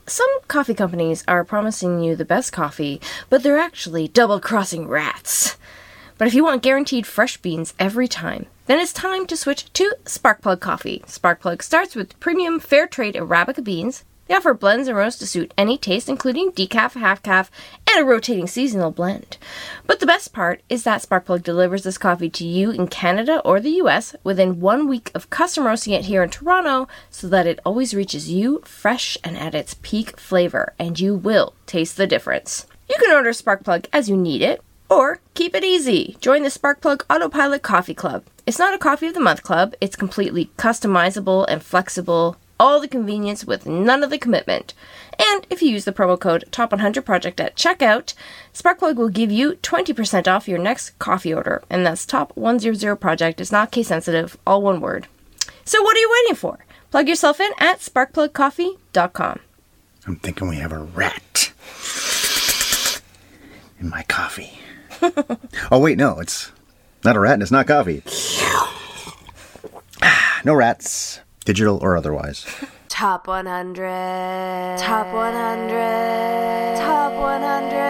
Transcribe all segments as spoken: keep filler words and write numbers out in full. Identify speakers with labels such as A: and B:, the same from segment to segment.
A: some coffee companies are promising you the best coffee, but they're actually double-crossing rats. But if you want guaranteed fresh beans every time, then it's time to switch to Sparkplug Coffee. Sparkplug starts with premium fair trade Arabica beans. They offer blends and roasts to suit any taste, including decaf, half-calf, and a rotating seasonal blend. But the best part is that Sparkplug delivers this coffee to you in Canada or the U S within one week of custom roasting it here in Toronto, so that it always reaches you fresh and at its peak flavor, and you will taste the difference. You can order Sparkplug as you need it, or keep it easy. Join the Sparkplug Autopilot Coffee Club. It's not a Coffee of the Month club. It's completely customizable and flexible. All the convenience with none of the commitment. And if you use the promo code Top one hundred Project at checkout, Sparkplug will give you twenty percent off your next coffee order. And that's Top one hundred Project. It's not case sensitive, all one word. So what are you waiting for? Plug yourself in at sparkplug coffee dot com.
B: I'm thinking we have a rat in my coffee. Oh, wait, no, it's not a rat and it's not coffee. No rats. Digital or otherwise.
C: Top one hundred. Top one hundred. Top one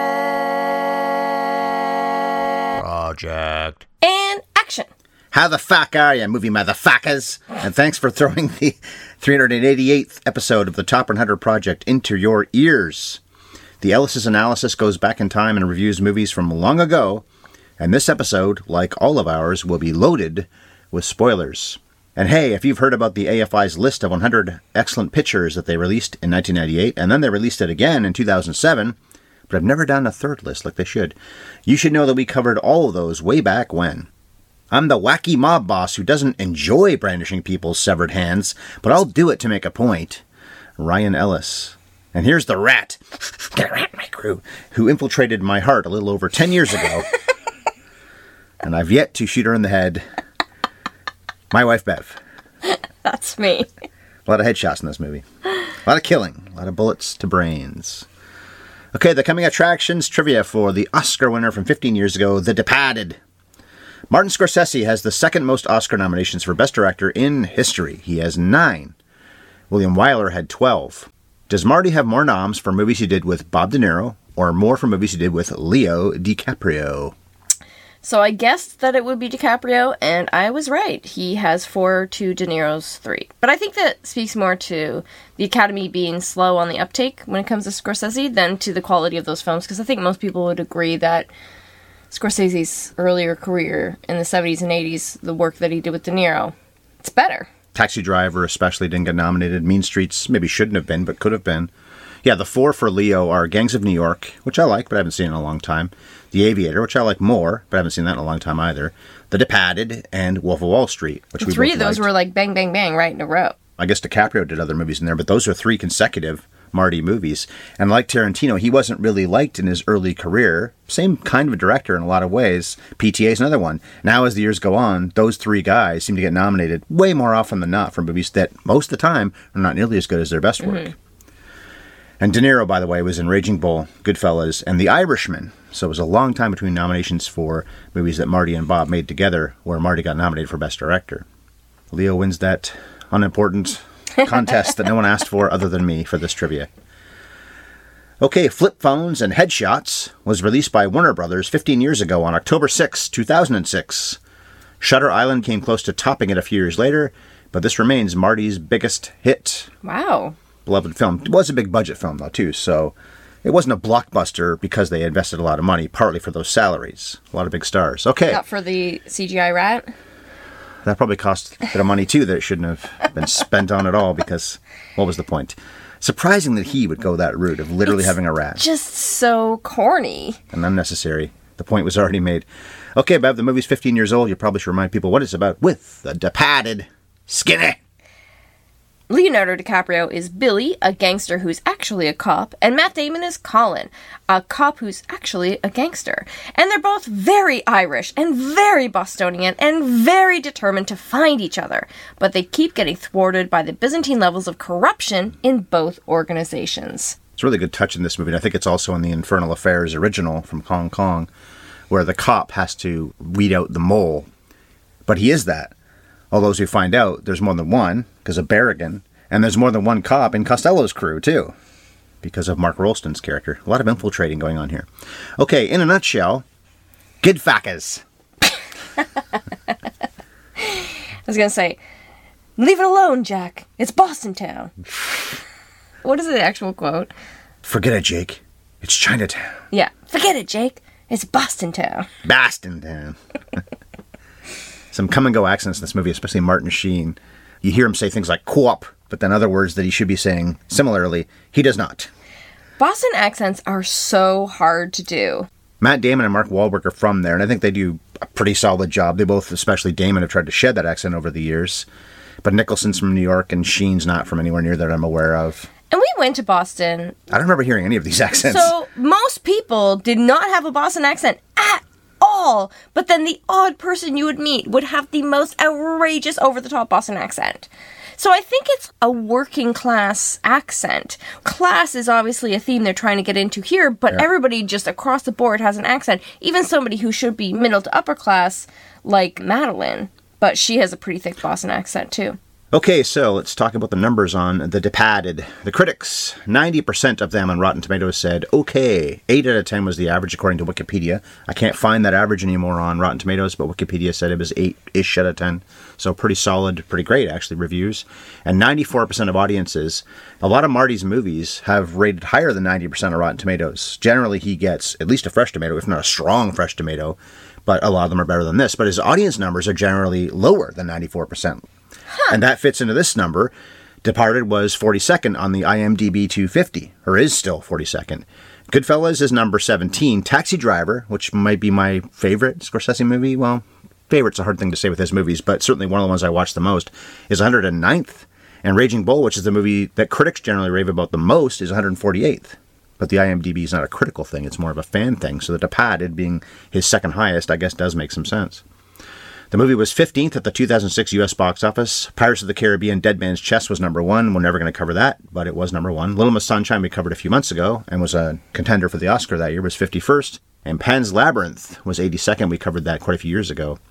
C: hundred.
B: Project.
A: And action.
B: How the fuck are you, movie motherfuckers? And thanks for throwing the three hundred eighty-eighth episode of the Top one hundred Project into your ears. The Ellis's analysis goes back in time and reviews movies from long ago. And this episode, like all of ours, will be loaded with spoilers. And hey, if you've heard about the A F I's list of one hundred excellent pictures that they released in nineteen ninety-eight, and then they released it again in two thousand seven, but have never done a third list like they should, you should know that we covered all of those way back when. I'm the wacky mob boss who doesn't enjoy brandishing people's severed hands, but I'll do it to make a point. Ryan Ellis. And here's the rat, get a rat in my crew, who infiltrated my heart a little over ten years ago. And I've yet to shoot her in the head. My wife, Bev.
A: That's me.
B: A lot of headshots in this movie. A lot of killing. A lot of bullets to brains. Okay, the coming attractions trivia for the Oscar winner from fifteen years ago, The Departed. Martin Scorsese has the second most Oscar nominations for Best Director in history. He has nine. William Wyler had twelve. Does Marty have more noms for movies he did with Bob De Niro, or more for movies he did with Leo DiCaprio?
A: So I guessed that it would be DiCaprio, and I was right. He has four to De Niro's three. But I think that speaks more to the Academy being slow on the uptake when it comes to Scorsese than to the quality of those films, because I think most people would agree that Scorsese's earlier career in the seventies and eighties, the work that he did with De Niro, it's better.
B: Taxi Driver especially didn't get nominated. Mean Streets maybe shouldn't have been, but could have been. Yeah, the four for Leo are Gangs of New York, which I like, but I haven't seen in a long time. The Aviator, which I like more, but I haven't seen that in a long time either. The Departed, and Wolf of Wall Street, which we
A: Three
B: both
A: of those
B: liked.
A: were like bang, bang, bang right in a row.
B: I guess DiCaprio did other movies in there, but those are three consecutive Marty movies. And like Tarantino, he wasn't really liked in his early career. Same kind of a director in a lot of ways. P T A is another one. Now, as the years go on, those three guys seem to get nominated way more often than not for movies that, most of the time, are not nearly as good as their best work. Mm-hmm. And De Niro, by the way, was in Raging Bull, Goodfellas, and The Irishman. So it was a long time between nominations for movies that Marty and Bob made together, where Marty got nominated for Best Director. Leo wins that unimportant contest that no one asked for other than me for this trivia. Okay, Flip Phones and Headshots was released by Warner Brothers fifteen years ago on October sixth, two thousand six. Shutter Island came close to topping it a few years later, but this remains Marty's biggest hit.
A: Wow.
B: Beloved film. It was a big budget film, though, too, so it wasn't a blockbuster because they invested a lot of money, partly for those salaries. A lot of big stars. Okay.
A: Not for the C G I rat?
B: That probably cost a bit of money, too, that it shouldn't have been spent on at all, because what was the point? Surprising that he would go that route of literally
A: it's
B: having a rat.
A: Just so corny.
B: And unnecessary. The point was already made. Okay, Bev, the movie's fifteen years old. You probably should remind people what it's about with The Departed. Skinny!
A: Leonardo DiCaprio is Billy, a gangster who's actually a cop, and Matt Damon is Colin, a cop who's actually a gangster. And they're both very Irish, and very Bostonian, and very determined to find each other. But they keep getting thwarted by the Byzantine levels of corruption in both organizations.
B: It's a really good touch in this movie, and I think it's also in the Infernal Affairs original from Hong Kong, where the cop has to weed out the mole. But he is that. Although, as we find out, there's more than one, because of Berrigan, and there's more than one cop in Costello's crew, too. because of Mark Rolston's character. A lot of infiltrating going on here. Okay, in a nutshell, good fuckers.
A: I was going to say, leave it alone, Jack. It's Boston Town. What is the actual quote?
B: Forget it, Jake. It's Chinatown.
A: Yeah. Forget it, Jake. It's Boston Town.
B: Boston Town. Some come-and-go accents in this movie, especially Martin Sheen. You hear him say things like co-op, but then other words that he should be saying similarly, he does not.
A: Boston accents are so hard to do.
B: Matt Damon and Mark Wahlberg are from there, and I think they do a pretty solid job. They both, especially Damon, have tried to shed that accent over the years. But Nicholson's from New York, and Sheen's not from anywhere near that I'm aware of.
A: And we went to Boston.
B: I don't remember hearing any of these accents.
A: So most people did not have a Boston accent at all. But then the odd person you would meet would have the most outrageous over-the-top Boston accent. So I think it's a working class accent. Class is obviously a theme they're trying to get into here, but yeah. Everybody just across the board has an accent. Even somebody who should be middle to upper class, like Madeline. But she has a pretty thick Boston accent, too.
B: Okay, so let's talk about the numbers on The Departed. The critics, ninety percent of them on Rotten Tomatoes said, okay. eight out of ten was the average, according to Wikipedia. I can't find that average anymore on Rotten Tomatoes, but Wikipedia said it was eight-ish out of ten. So pretty solid, pretty great, actually, reviews. And ninety-four percent of audiences, a lot of Marty's movies have rated higher than ninety percent of Rotten Tomatoes. Generally, he gets at least a fresh tomato, if not a strong fresh tomato, but a lot of them are better than this. But his audience numbers are generally lower than ninety-four percent. Huh. And that fits into this number. Departed was forty-second on the IMDb two fifty, or is still forty-second. Goodfellas is number seventeen. Taxi Driver, which might be my favorite Scorsese movie, well, favorite's a hard thing to say with his movies, but certainly one of the ones I watch the most, is one hundred ninth. And Raging Bull, which is the movie that critics generally rave about the most, is one hundred forty-eighth. But the IMDb is not a critical thing, it's more of a fan thing. So The Departed being his second highest, I guess does make some sense. The movie was fifteenth at the two thousand six U S box office. Pirates of the Caribbean, Dead Man's Chest was number one. We're never going to cover that, but it was number one. Little Miss Sunshine we covered a few months ago and was a contender for the Oscar that year, was fifty-first. And Pan's Labyrinth was eighty-second. We covered that quite a few years ago.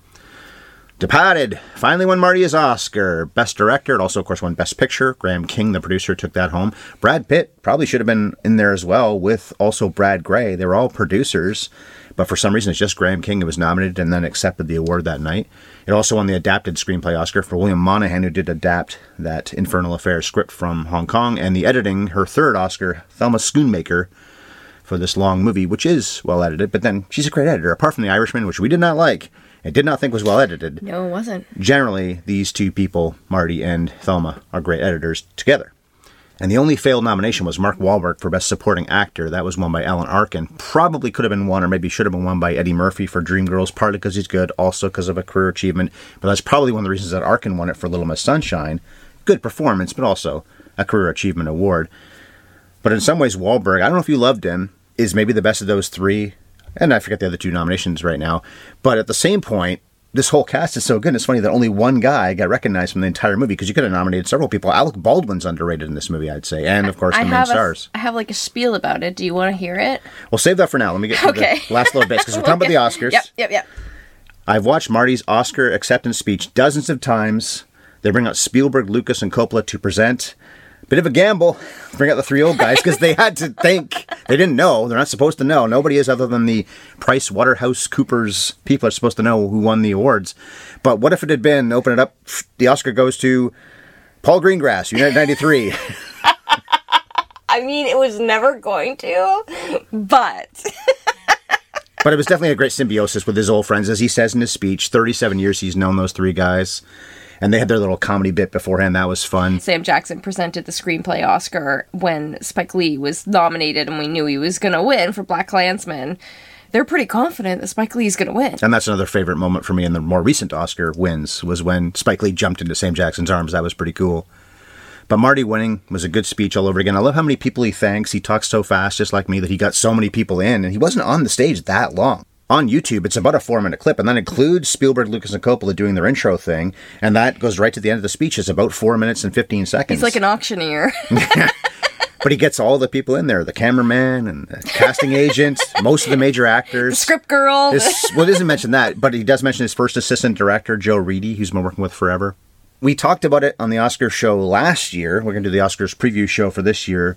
B: Departed finally won Marty his Oscar. Best Director. It also, of course, won Best Picture. Graham King, the producer, took that home. Brad Pitt probably should have been in there as well, with also Brad Gray. They were all producers. But for some reason, it's just Graham King who was nominated and then accepted the award that night. It also won the Adapted Screenplay Oscar for William Monahan, who did adapt that Infernal Affairs script from Hong Kong. And the editing, her third Oscar, Thelma Schoonmaker, for this long movie, which is well edited. But then she's a great editor. Apart from The Irishman, which we did not like and did not think was well edited.
A: No, it wasn't.
B: Generally, these two people, Marty and Thelma, are great editors together. And the only failed nomination was Mark Wahlberg for Best Supporting Actor. That was won by Alan Arkin. Probably could have been won, or maybe should have been won by Eddie Murphy for Dreamgirls, partly because he's good, also because of a career achievement. But that's probably one of the reasons that Arkin won it for Little Miss Sunshine. Good performance, but also a career achievement award. But in some ways, Wahlberg, I don't know if you loved him, is maybe the best of those three. And I forget the other two nominations right now. But at the same point, this whole cast is so good. It's funny that only one guy got recognized from the entire movie, because you could have nominated several people. Alec Baldwin's underrated in this movie, I'd say. And, of course, the
A: I
B: main
A: have
B: stars.
A: A, I have like a spiel about it. Do you want to hear it?
B: We'll save that for now. Let me get to
A: okay.
B: the last little bits, because we're talking
A: okay.
B: about the Oscars.
A: Yep, yep, yep.
B: I've watched Marty's Oscar acceptance speech dozens of times. They bring out Spielberg, Lucas, and Coppola to present. Bit of a gamble. Bring out the three old guys, because they had to think. They didn't know. They're not supposed to know. Nobody is, other than the Price Waterhouse Coopers people are supposed to know who won the awards. But what if it had been, open it up, the Oscar goes to Paul Greengrass, United ninety-three.
A: I mean, it was never going to, but...
B: But it was definitely a great symbiosis with his old friends. As he says in his speech, thirty-seven years he's known those three guys. And they had their little comedy bit beforehand. That was fun.
A: Sam Jackson presented the Screenplay Oscar when Spike Lee was nominated, and we knew he was going to win for BlacKkKlansman. They're pretty confident that Spike Lee is going to win.
B: And that's another favorite moment for me in the more recent Oscar wins, was when Spike Lee jumped into Sam Jackson's arms. That was pretty cool. But Marty winning was a good speech all over again. I love how many people he thanks. He talks so fast, just like me, that he got so many people in, and he wasn't on the stage that long. On YouTube, it's about a four-minute clip, and that includes Spielberg, Lucas, and Coppola doing their intro thing, and that goes right to the end of the speech. It's about four minutes and fifteen seconds.
A: He's like an auctioneer.
B: But he gets all the people in there, the cameraman and the casting agent, most of the major actors.
A: The script girl.
B: His, well, he doesn't mention that, but he does mention his first assistant director, Joe Reedy, who's been working with forever. We talked about it on the Oscars show last year. We're going to do the Oscars preview show for this year.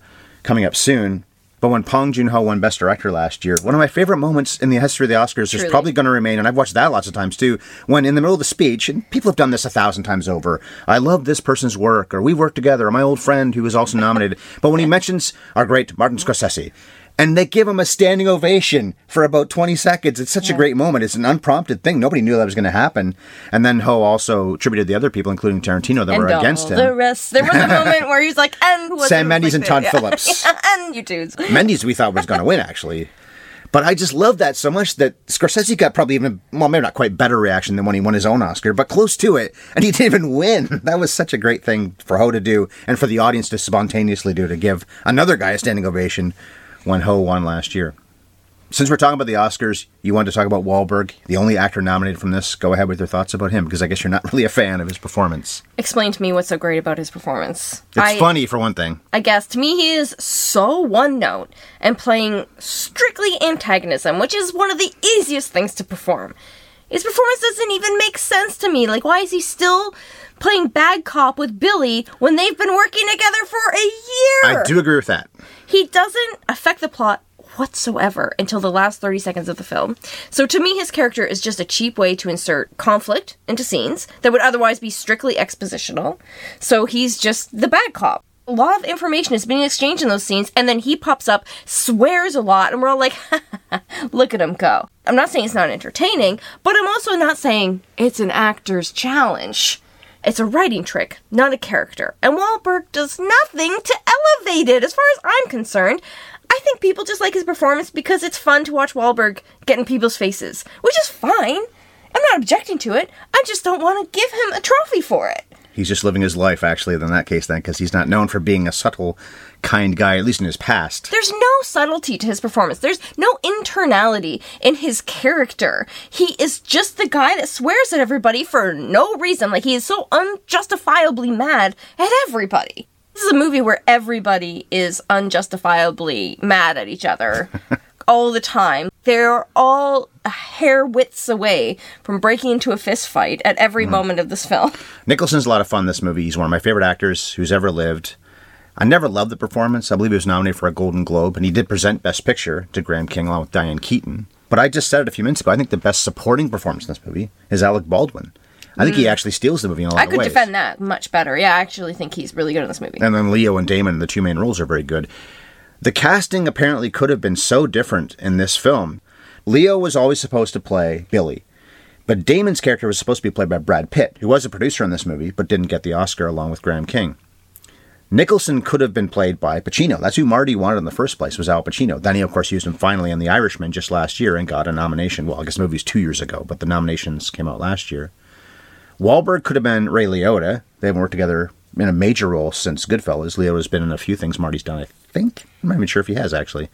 B: coming up soon. But when Bong Joon-ho won Best Director last year, one of my favorite moments in the history of the Oscars Truly. is probably going to remain, and I've watched that lots of times too, when in the middle of the speech, and people have done this a thousand times over, I love this person's work, or we work together, or my old friend who was also nominated. But when he mentions our great Martin Scorsese, and they give him a standing ovation for about twenty seconds. It's such yeah. a great moment. It's an unprompted thing. Nobody knew that was going to happen. And then Ho also attributed the other people, including Tarantino, that
A: and
B: were against him.
A: The rest. There was a moment where he's like, and who was
B: Sam Mendes
A: like
B: and Todd
A: yeah.
B: Phillips.
A: Yeah, and you dudes.
B: Mendes we thought was going to win, actually. But I just love that so much that Scorsese got probably even, well, maybe not quite better reaction than when he won his own Oscar, but close to it. And he didn't even win. That was such a great thing for Ho to do and for the audience to spontaneously do, to give another guy a standing ovation when Ho won last year. Since we're talking about the Oscars, you wanted to talk about Wahlberg, the only actor nominated from this. Go ahead with your thoughts about him, because I guess you're not really a fan of his performance.
A: Explain to me what's so great about his performance.
B: It's I, funny, for one thing.
A: I guess, to me, he is so one-note and playing strictly antagonism, which is one of the easiest things to perform. His performance doesn't even make sense to me. Like, why is he still playing bad cop with Billy when they've been working together for a year?
B: I do agree with that.
A: He doesn't affect the plot whatsoever until the last thirty seconds of the film. So to me, his character is just a cheap way to insert conflict into scenes that would otherwise be strictly expositional. So he's just the bad cop. A lot of information is being exchanged in those scenes, and then he pops up, swears a lot, and we're all like, look at him go. I'm not saying it's not entertaining, but I'm also not saying it's an actor's challenge. It's a writing trick, not a character. And Wahlberg does nothing to elevate it, as far as I'm concerned. I think people just like his performance because it's fun to watch Wahlberg get in people's faces, which is fine. I'm not objecting to it. I just don't want to give him a trophy for it.
B: He's just living his life, actually, in that case, then, because he's not known for being a subtle, kind guy, at least in his past.
A: There's no subtlety to his performance. There's no internality in his character. He is just the guy that swears at everybody for no reason. Like, he is so unjustifiably mad at everybody. This is a movie where everybody is unjustifiably mad at each other all the time. They're all a hair widths away from breaking into a fist fight at every mm. moment of this film.
B: Nicholson's a lot of fun in this movie. He's one of my favorite actors who's ever lived. I never loved the performance. I believe he was nominated for a Golden Globe, and he did present Best Picture to Graham King along with Diane Keaton. But I just said it a few minutes ago, I think the best supporting performance in this movie is Alec Baldwin. I think mm. he actually steals the movie in a lot
A: I
B: of ways.
A: I could defend that much better. Yeah, I actually think he's really good in this movie.
B: And then Leo and Damon, the two main roles, are very good. The casting apparently could have been so different in this film. Leo was always supposed to play Billy, but Damon's character was supposed to be played by Brad Pitt, who was a producer in this movie, but didn't get the Oscar along with Graham King. Nicholson could have been played by Pacino. That's who Marty wanted in the first place, was Al Pacino. Then he, of course, used him finally in The Irishman just last year and got a nomination. Well, I guess the movie was two years ago, but the nominations came out last year. Wahlberg could have been Ray Liotta. They haven't worked together in a major role since Goodfellas. Liotta's been in a few things Marty's done, I think. I'm not even sure if he has, actually.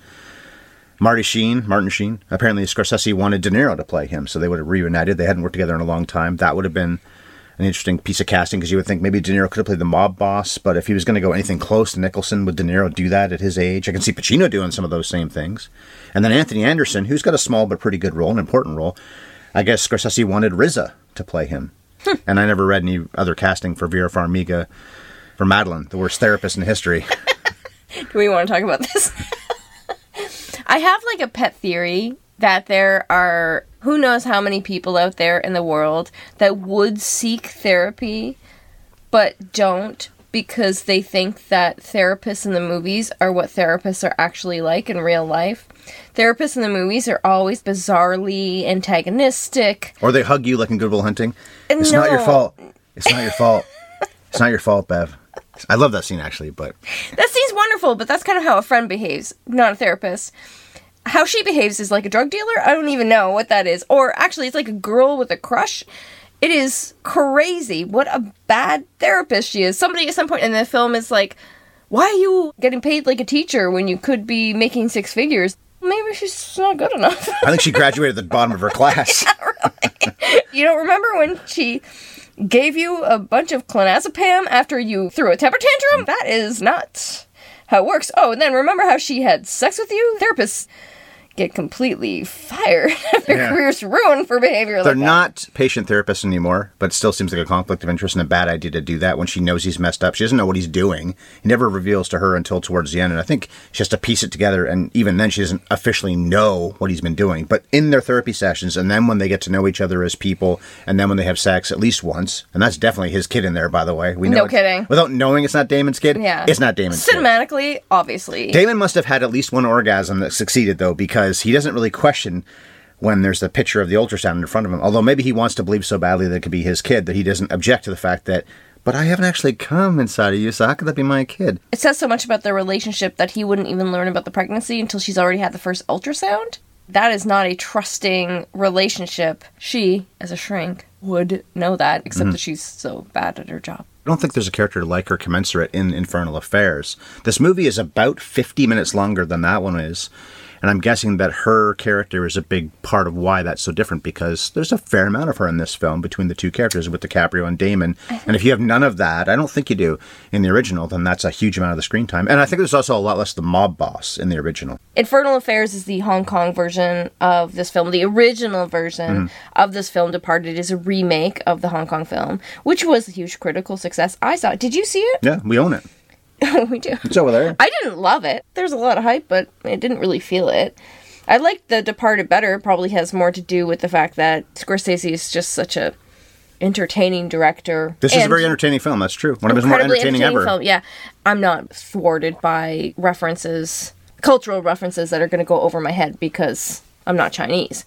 B: Marty Sheen, Martin Sheen. Apparently Scorsese wanted De Niro to play him, so they would have reunited. They hadn't worked together in a long time. That would have been an interesting piece of casting, because you would think maybe De Niro could have played the mob boss, but if he was going to go anything close to Nicholson, would De Niro do that at his age? I can see Pacino doing some of those same things. And then Anthony Anderson, who's got a small but pretty good role, an important role. I guess Scorsese wanted R Z A to play him. And I never read any other casting for Vera Farmiga for Madeline, the worst therapist in history.
A: Do we want to talk about this? I have like a pet theory that there are who knows how many people out there in the world that would seek therapy but don't, because they think that therapists in the movies are what therapists are actually like in real life. Therapists in the movies are always bizarrely antagonistic.
B: Or they hug you like in Good Will Hunting. It's
A: no.
B: not your fault. It's not your fault. It's not your fault, Bev. I love that scene, actually, but...
A: That scene's wonderful, but that's kind of how a friend behaves, not a therapist. How she behaves is like a drug dealer? I don't even know what that is. Or actually, it's like a girl with a crush. It is crazy what a bad therapist she is. Somebody at some point in the film is like, why are you getting paid like a teacher when you could be making six figures? Maybe she's not good enough.
B: I think she graduated at the bottom of her class.
A: Yeah, really. You don't remember when she gave you a bunch of clonazepam after you threw a temper tantrum? That is not how it works. Oh, and then remember how she had sex with you? Therapists get completely fired. Their
B: Yeah.
A: careers ruined for behavior
B: They're
A: like that.
B: not patient therapists anymore, but it still seems like a conflict of interest and a bad idea to do that when she knows he's messed up. She doesn't know what he's doing. He never reveals to her until towards the end, and I think she has to piece it together, and even then she doesn't officially know what he's been doing. But in their therapy sessions, and then when they get to know each other as people, and then when they have sex at least once, and that's definitely his kid in there, by the way. We know
A: No
B: it's-
A: kidding.
B: Without knowing it's not Damon's kid,
A: Yeah.
B: it's not Damon's kid.
A: Cinematically, obviously.
B: Damon must have had at least one orgasm that succeeded, though, because he doesn't really question when there's the picture of the ultrasound in front of him. Although maybe he wants to believe so badly that it could be his kid that he doesn't object to the fact that, but I haven't actually come inside of you, so how could that be my kid?
A: It says so much about their relationship that he wouldn't even learn about the pregnancy until she's already had the first ultrasound. That is not a trusting relationship. She, as a shrink, would know that, except
B: Mm-hmm.
A: that she's so bad at her job.
B: I don't think there's a character like her commensurate in Infernal Affairs. This movie is about fifty minutes longer than that one is. And I'm guessing that her character is a big part of why that's so different, because there's a fair amount of her in this film between the two characters, with DiCaprio and Damon. And if you have none of that, I don't think you do in the original, then that's a huge amount of the screen time. And I think there's also a lot less the mob boss in the original.
A: Infernal Affairs is the Hong Kong version of this film. The original version of this film, Departed, is a remake of the Hong Kong film, which was a huge critical success. I saw it. Did you see it?
B: Yeah, we own it.
A: We do.
B: It's over there.
A: I didn't love it. There's a lot of hype, but I didn't really feel it. I liked The Departed better. It probably has more to do with the fact that Scorsese is just such a entertaining director.
B: This is a
A: and
B: very entertaining film, that's true. One of his more
A: incredibly
B: entertaining, ever.
A: Film. Yeah, I'm not thwarted by references, cultural references that are going to go over my head because I'm not Chinese.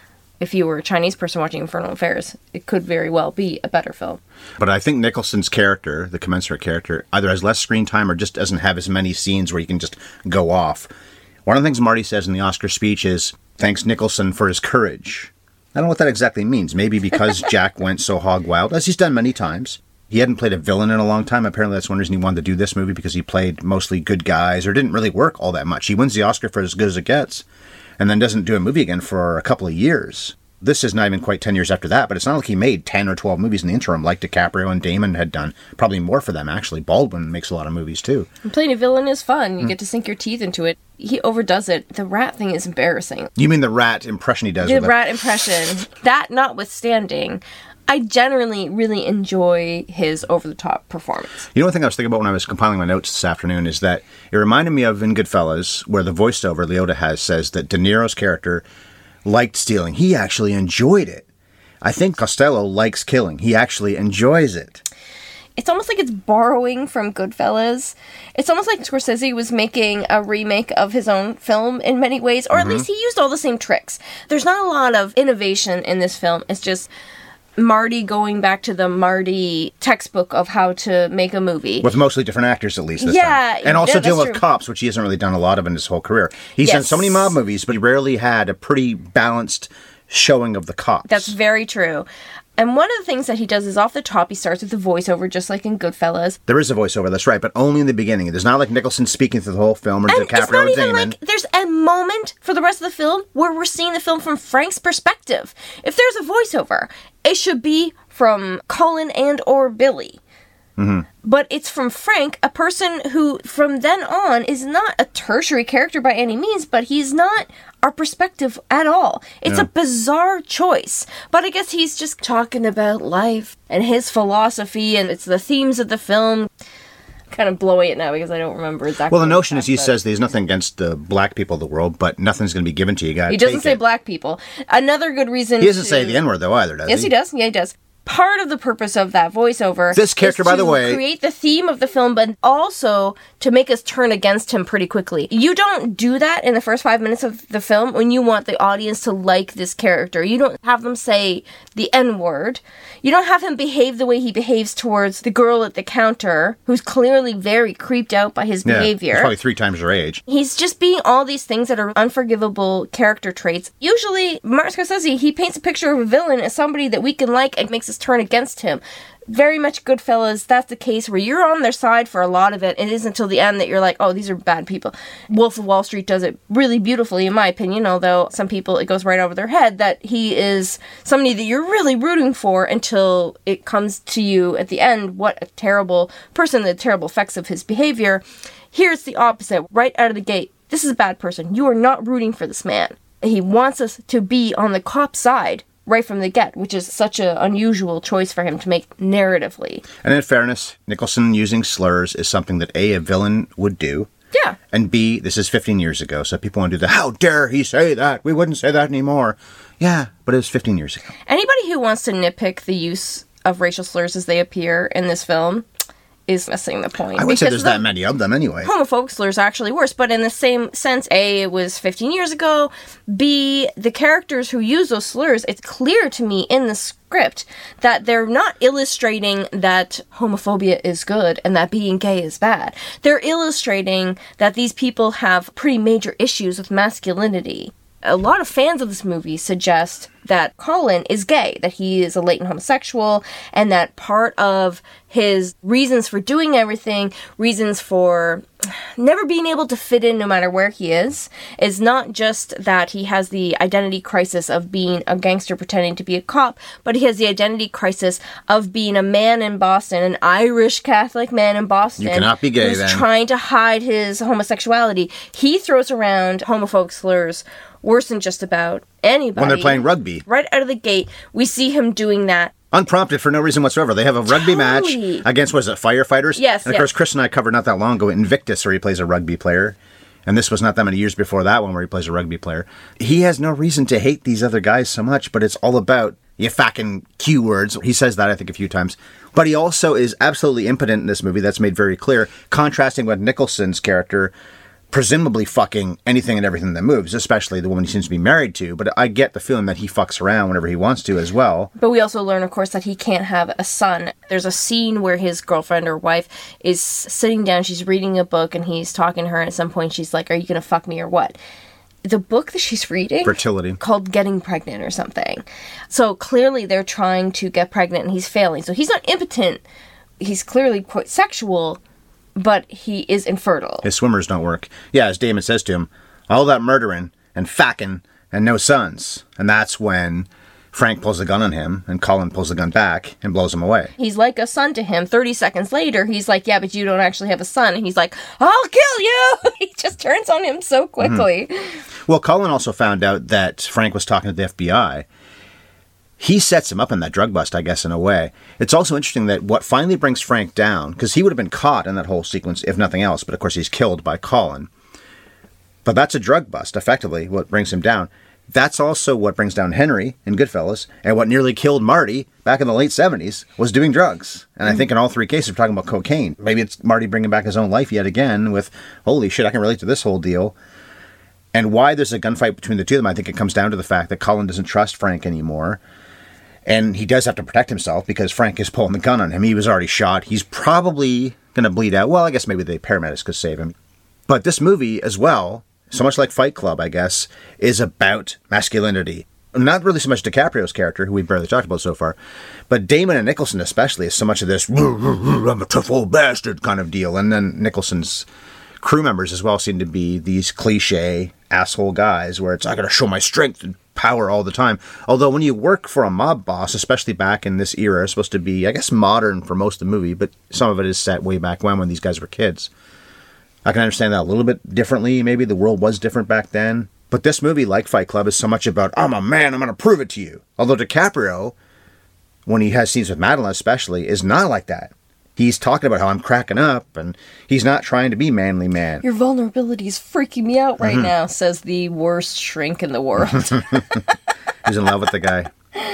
A: If you were a Chinese person watching Infernal Affairs, it could very well be a better film.
B: But I think Nicholson's character, the commensurate character, either has less screen time or just doesn't have as many scenes where you can just go off. One of the things Marty says in the Oscar speech is, thanks Nicholson for his courage. I don't know what that exactly means. Maybe because Jack went so hog wild, as he's done many times. He hadn't played a villain in a long time. Apparently that's one reason he wanted to do this movie, because he played mostly good guys, or didn't really work all that much. He wins the Oscar for As Good as It Gets, and then doesn't do a movie again for a couple of years. This is not even quite ten years after that, but it's not like he made ten or twelve movies in the interim like DiCaprio and Damon had done. Probably more for them, actually. Baldwin makes a lot of movies, too.
A: And playing a villain is fun. You get to sink your teeth into it. He overdoes it. The rat thing is embarrassing.
B: You mean the rat impression he does
A: The
B: with it?
A: rat impression. That notwithstanding, I generally really enjoy his over-the-top performance.
B: You know, one thing I was thinking about when I was compiling my notes this afternoon is that it reminded me of in Goodfellas, where the voiceover Leota has says that De Niro's character liked stealing. He actually enjoyed it. I think Costello likes killing. He actually enjoys it.
A: It's almost like it's borrowing from Goodfellas. It's almost like Scorsese was making a remake of his own film in many ways, or at least he used all the same tricks. There's not a lot of innovation in this film. It's just Marty going back to the Marty textbook of how to make a movie.
B: With mostly different actors, at least, this
A: Yeah,
B: time. And also
A: yeah, that's
B: dealing with
A: true.
B: cops, which he hasn't really done a lot of in his whole career. He's done
A: Yes.
B: so many mob movies, but he rarely had a pretty balanced showing of the cops.
A: That's very true. And one of the things that he does is off the top, he starts with the voiceover, just like in Goodfellas.
B: There is a voiceover, that's right, but only in the beginning. There's not like Nicholson speaking through the whole film, or
A: And it's
B: DiCaprio
A: not
B: and
A: even
B: Damon.
A: like there's a moment for the rest of the film where we're seeing the film from Frank's perspective. If there's a voiceover, it should be from Colin and or Billy.
B: Mm-hmm.
A: But it's from Frank, a person who from then on is not a tertiary character by any means, but he's not our perspective at all. It's
B: Yeah.
A: a bizarre choice. But I guess he's just talking about life and his philosophy, and it's the themes of the film. Kind of blowing it now because I don't remember exactly.
B: Well, the
A: what
B: notion is he
A: but-
B: says there's nothing against the black people of the world, but nothing's going to be given to you. You gotta
A: He doesn't
B: take
A: say
B: it.
A: black people. Another good reason.
B: He doesn't
A: to-
B: say the N-word, though, either, does
A: Yes,
B: he?
A: he does. Yeah, he does. Part of the purpose of that voiceover.
B: This character,
A: is
B: by the
A: to
B: way-
A: create the theme of the film, but also to make us turn against him pretty quickly. You don't do that in the first five minutes of the film when you want the audience to like this character. You don't have them say the N-word. You don't have him behave the way he behaves towards the girl at the counter, who's clearly very creeped out by his
B: Yeah,
A: behavior.
B: he's probably three times her age.
A: He's just being all these things that are unforgivable character traits. Usually, Martin Scorsese, he paints a picture of a villain as somebody that we can like and makes us turn against him. Very much Goodfellas, that's the case where you're on their side for a lot of it. It isn't until the end that you're like, oh, these are bad people. Wolf of Wall Street does it really beautifully, in my opinion, although some people, it goes right over their head that he is somebody that you're really rooting for until it comes to you at the end, what a terrible person, the terrible effects of his behavior. Here's the opposite, right out of the gate. This is a bad person. You are not rooting for this man. he wants us to be on the cop side right from the get, which is such an unusual choice for him to make narratively.
B: And in fairness, Nicholson using slurs is something that A, a villain would do.
A: Yeah.
B: And B, this is fifteen years ago, so people want to do the, how dare he say that? We wouldn't say that anymore. Yeah, but it was fifteen years ago.
A: Anybody who wants to nitpick the use of racial slurs as they appear in this film is missing the point.
B: I would say there's that many of them anyway.
A: Homophobic slurs are actually worse, but in the same sense, A, it was fifteen years ago, B, the characters who use those slurs, it's clear to me in the script that they're not illustrating that homophobia is good and that being gay is bad. They're illustrating that these people have pretty major issues with masculinity. A lot of fans of this movie suggest that Colin is gay, that he is a latent homosexual, and that part of his reasons for doing everything, reasons for never being able to fit in no matter where he is, is not just that he has the identity crisis of being a gangster pretending to be a cop, but he has the identity crisis of being a man in Boston, an Irish Catholic man in Boston.
B: You cannot be gay
A: who's
B: then.
A: Trying to hide his homosexuality. He throws around homophobic slurs worse than just about anybody.
B: When they're playing rugby.
A: Right out of the gate, we see him doing that.
B: Unprompted for no reason whatsoever. They have a rugby
A: Totally.
B: match against, what is it, firefighters?
A: Yes,
B: And of
A: yes.
B: course, Chris and I covered not that long ago Invictus, where he plays a rugby player. And this was not that many years before that one where he plays a rugby player. He has no reason to hate these other guys so much, but it's all about you fucking Q words. He says that, I think, a few times. But he also is absolutely impotent in this movie. That's made very clear. Contrasting with Nicholson's character, presumably fucking anything and everything that moves, especially the woman he seems to be married to. But I get the feeling that he fucks around whenever he wants to as well.
A: But we also learn, of course, that he can't have a son. There's a scene where his girlfriend or wife is sitting down, she's reading a book, and he's talking to her, and at some point she's like, are you going to fuck me or what? The book that she's reading...
B: Fertility.
A: Called Getting Pregnant or something. So clearly they're trying to get pregnant, and he's failing. So he's not impotent. He's clearly quite sexual, but he is infertile.
B: His swimmers don't work. Yeah, as Damon says to him, all that murdering and facking and no sons. And that's when Frank pulls the gun on him and Colin pulls the gun back and blows him away.
A: He's like a son to him. thirty seconds later, he's like, yeah, but you don't actually have a son. And he's like, I'll kill you! He just turns on him so quickly.
B: Mm-hmm. Well, Colin also found out that Frank was talking to the F B I. He sets him up in that drug bust, I guess, in a way. It's also interesting that what finally brings Frank down, because he would have been caught in that whole sequence, if nothing else, but of course he's killed by Colin. But that's a drug bust, effectively, what brings him down. That's also what brings down Henry in Goodfellas, and what nearly killed Marty back in the late seventies was doing drugs. And I think in all three cases we're talking about cocaine. Maybe it's Marty bringing back his own life yet again with, holy shit, I can relate to this whole deal. And why there's a gunfight between the two of them, I think it comes down to the fact that Colin doesn't trust Frank anymore. And he does have to protect himself because Frank is pulling the gun on him. He was already shot. He's probably going to bleed out. Well, I guess maybe the paramedics could save him. But this movie as well, so much like Fight Club, I guess, is about masculinity. Not really so much DiCaprio's character, who we barely talked about so far, but Damon and Nicholson especially is so much of this, I'm a tough old bastard kind of deal. And then Nicholson's crew members as well seem to be these cliche asshole guys where it's, I gotta show my strength and power all the time. Although when you work for a mob boss, especially back in this era, it's supposed to be, I guess, modern for most of the movie, but some of it is set way back when, when these guys were kids. I can understand that a little bit differently. Maybe the world was different back then. But this movie, like Fight Club, is so much about, I'm a man, I'm going to prove it to you. Although DiCaprio, when he has scenes with Madeline especially, is not like that. He's talking about how I'm cracking up, and he's not trying to be manly man.
A: Your vulnerability is freaking me out right
B: Mm-hmm.
A: now, says the worst shrink in the world.
B: He's in love with the guy.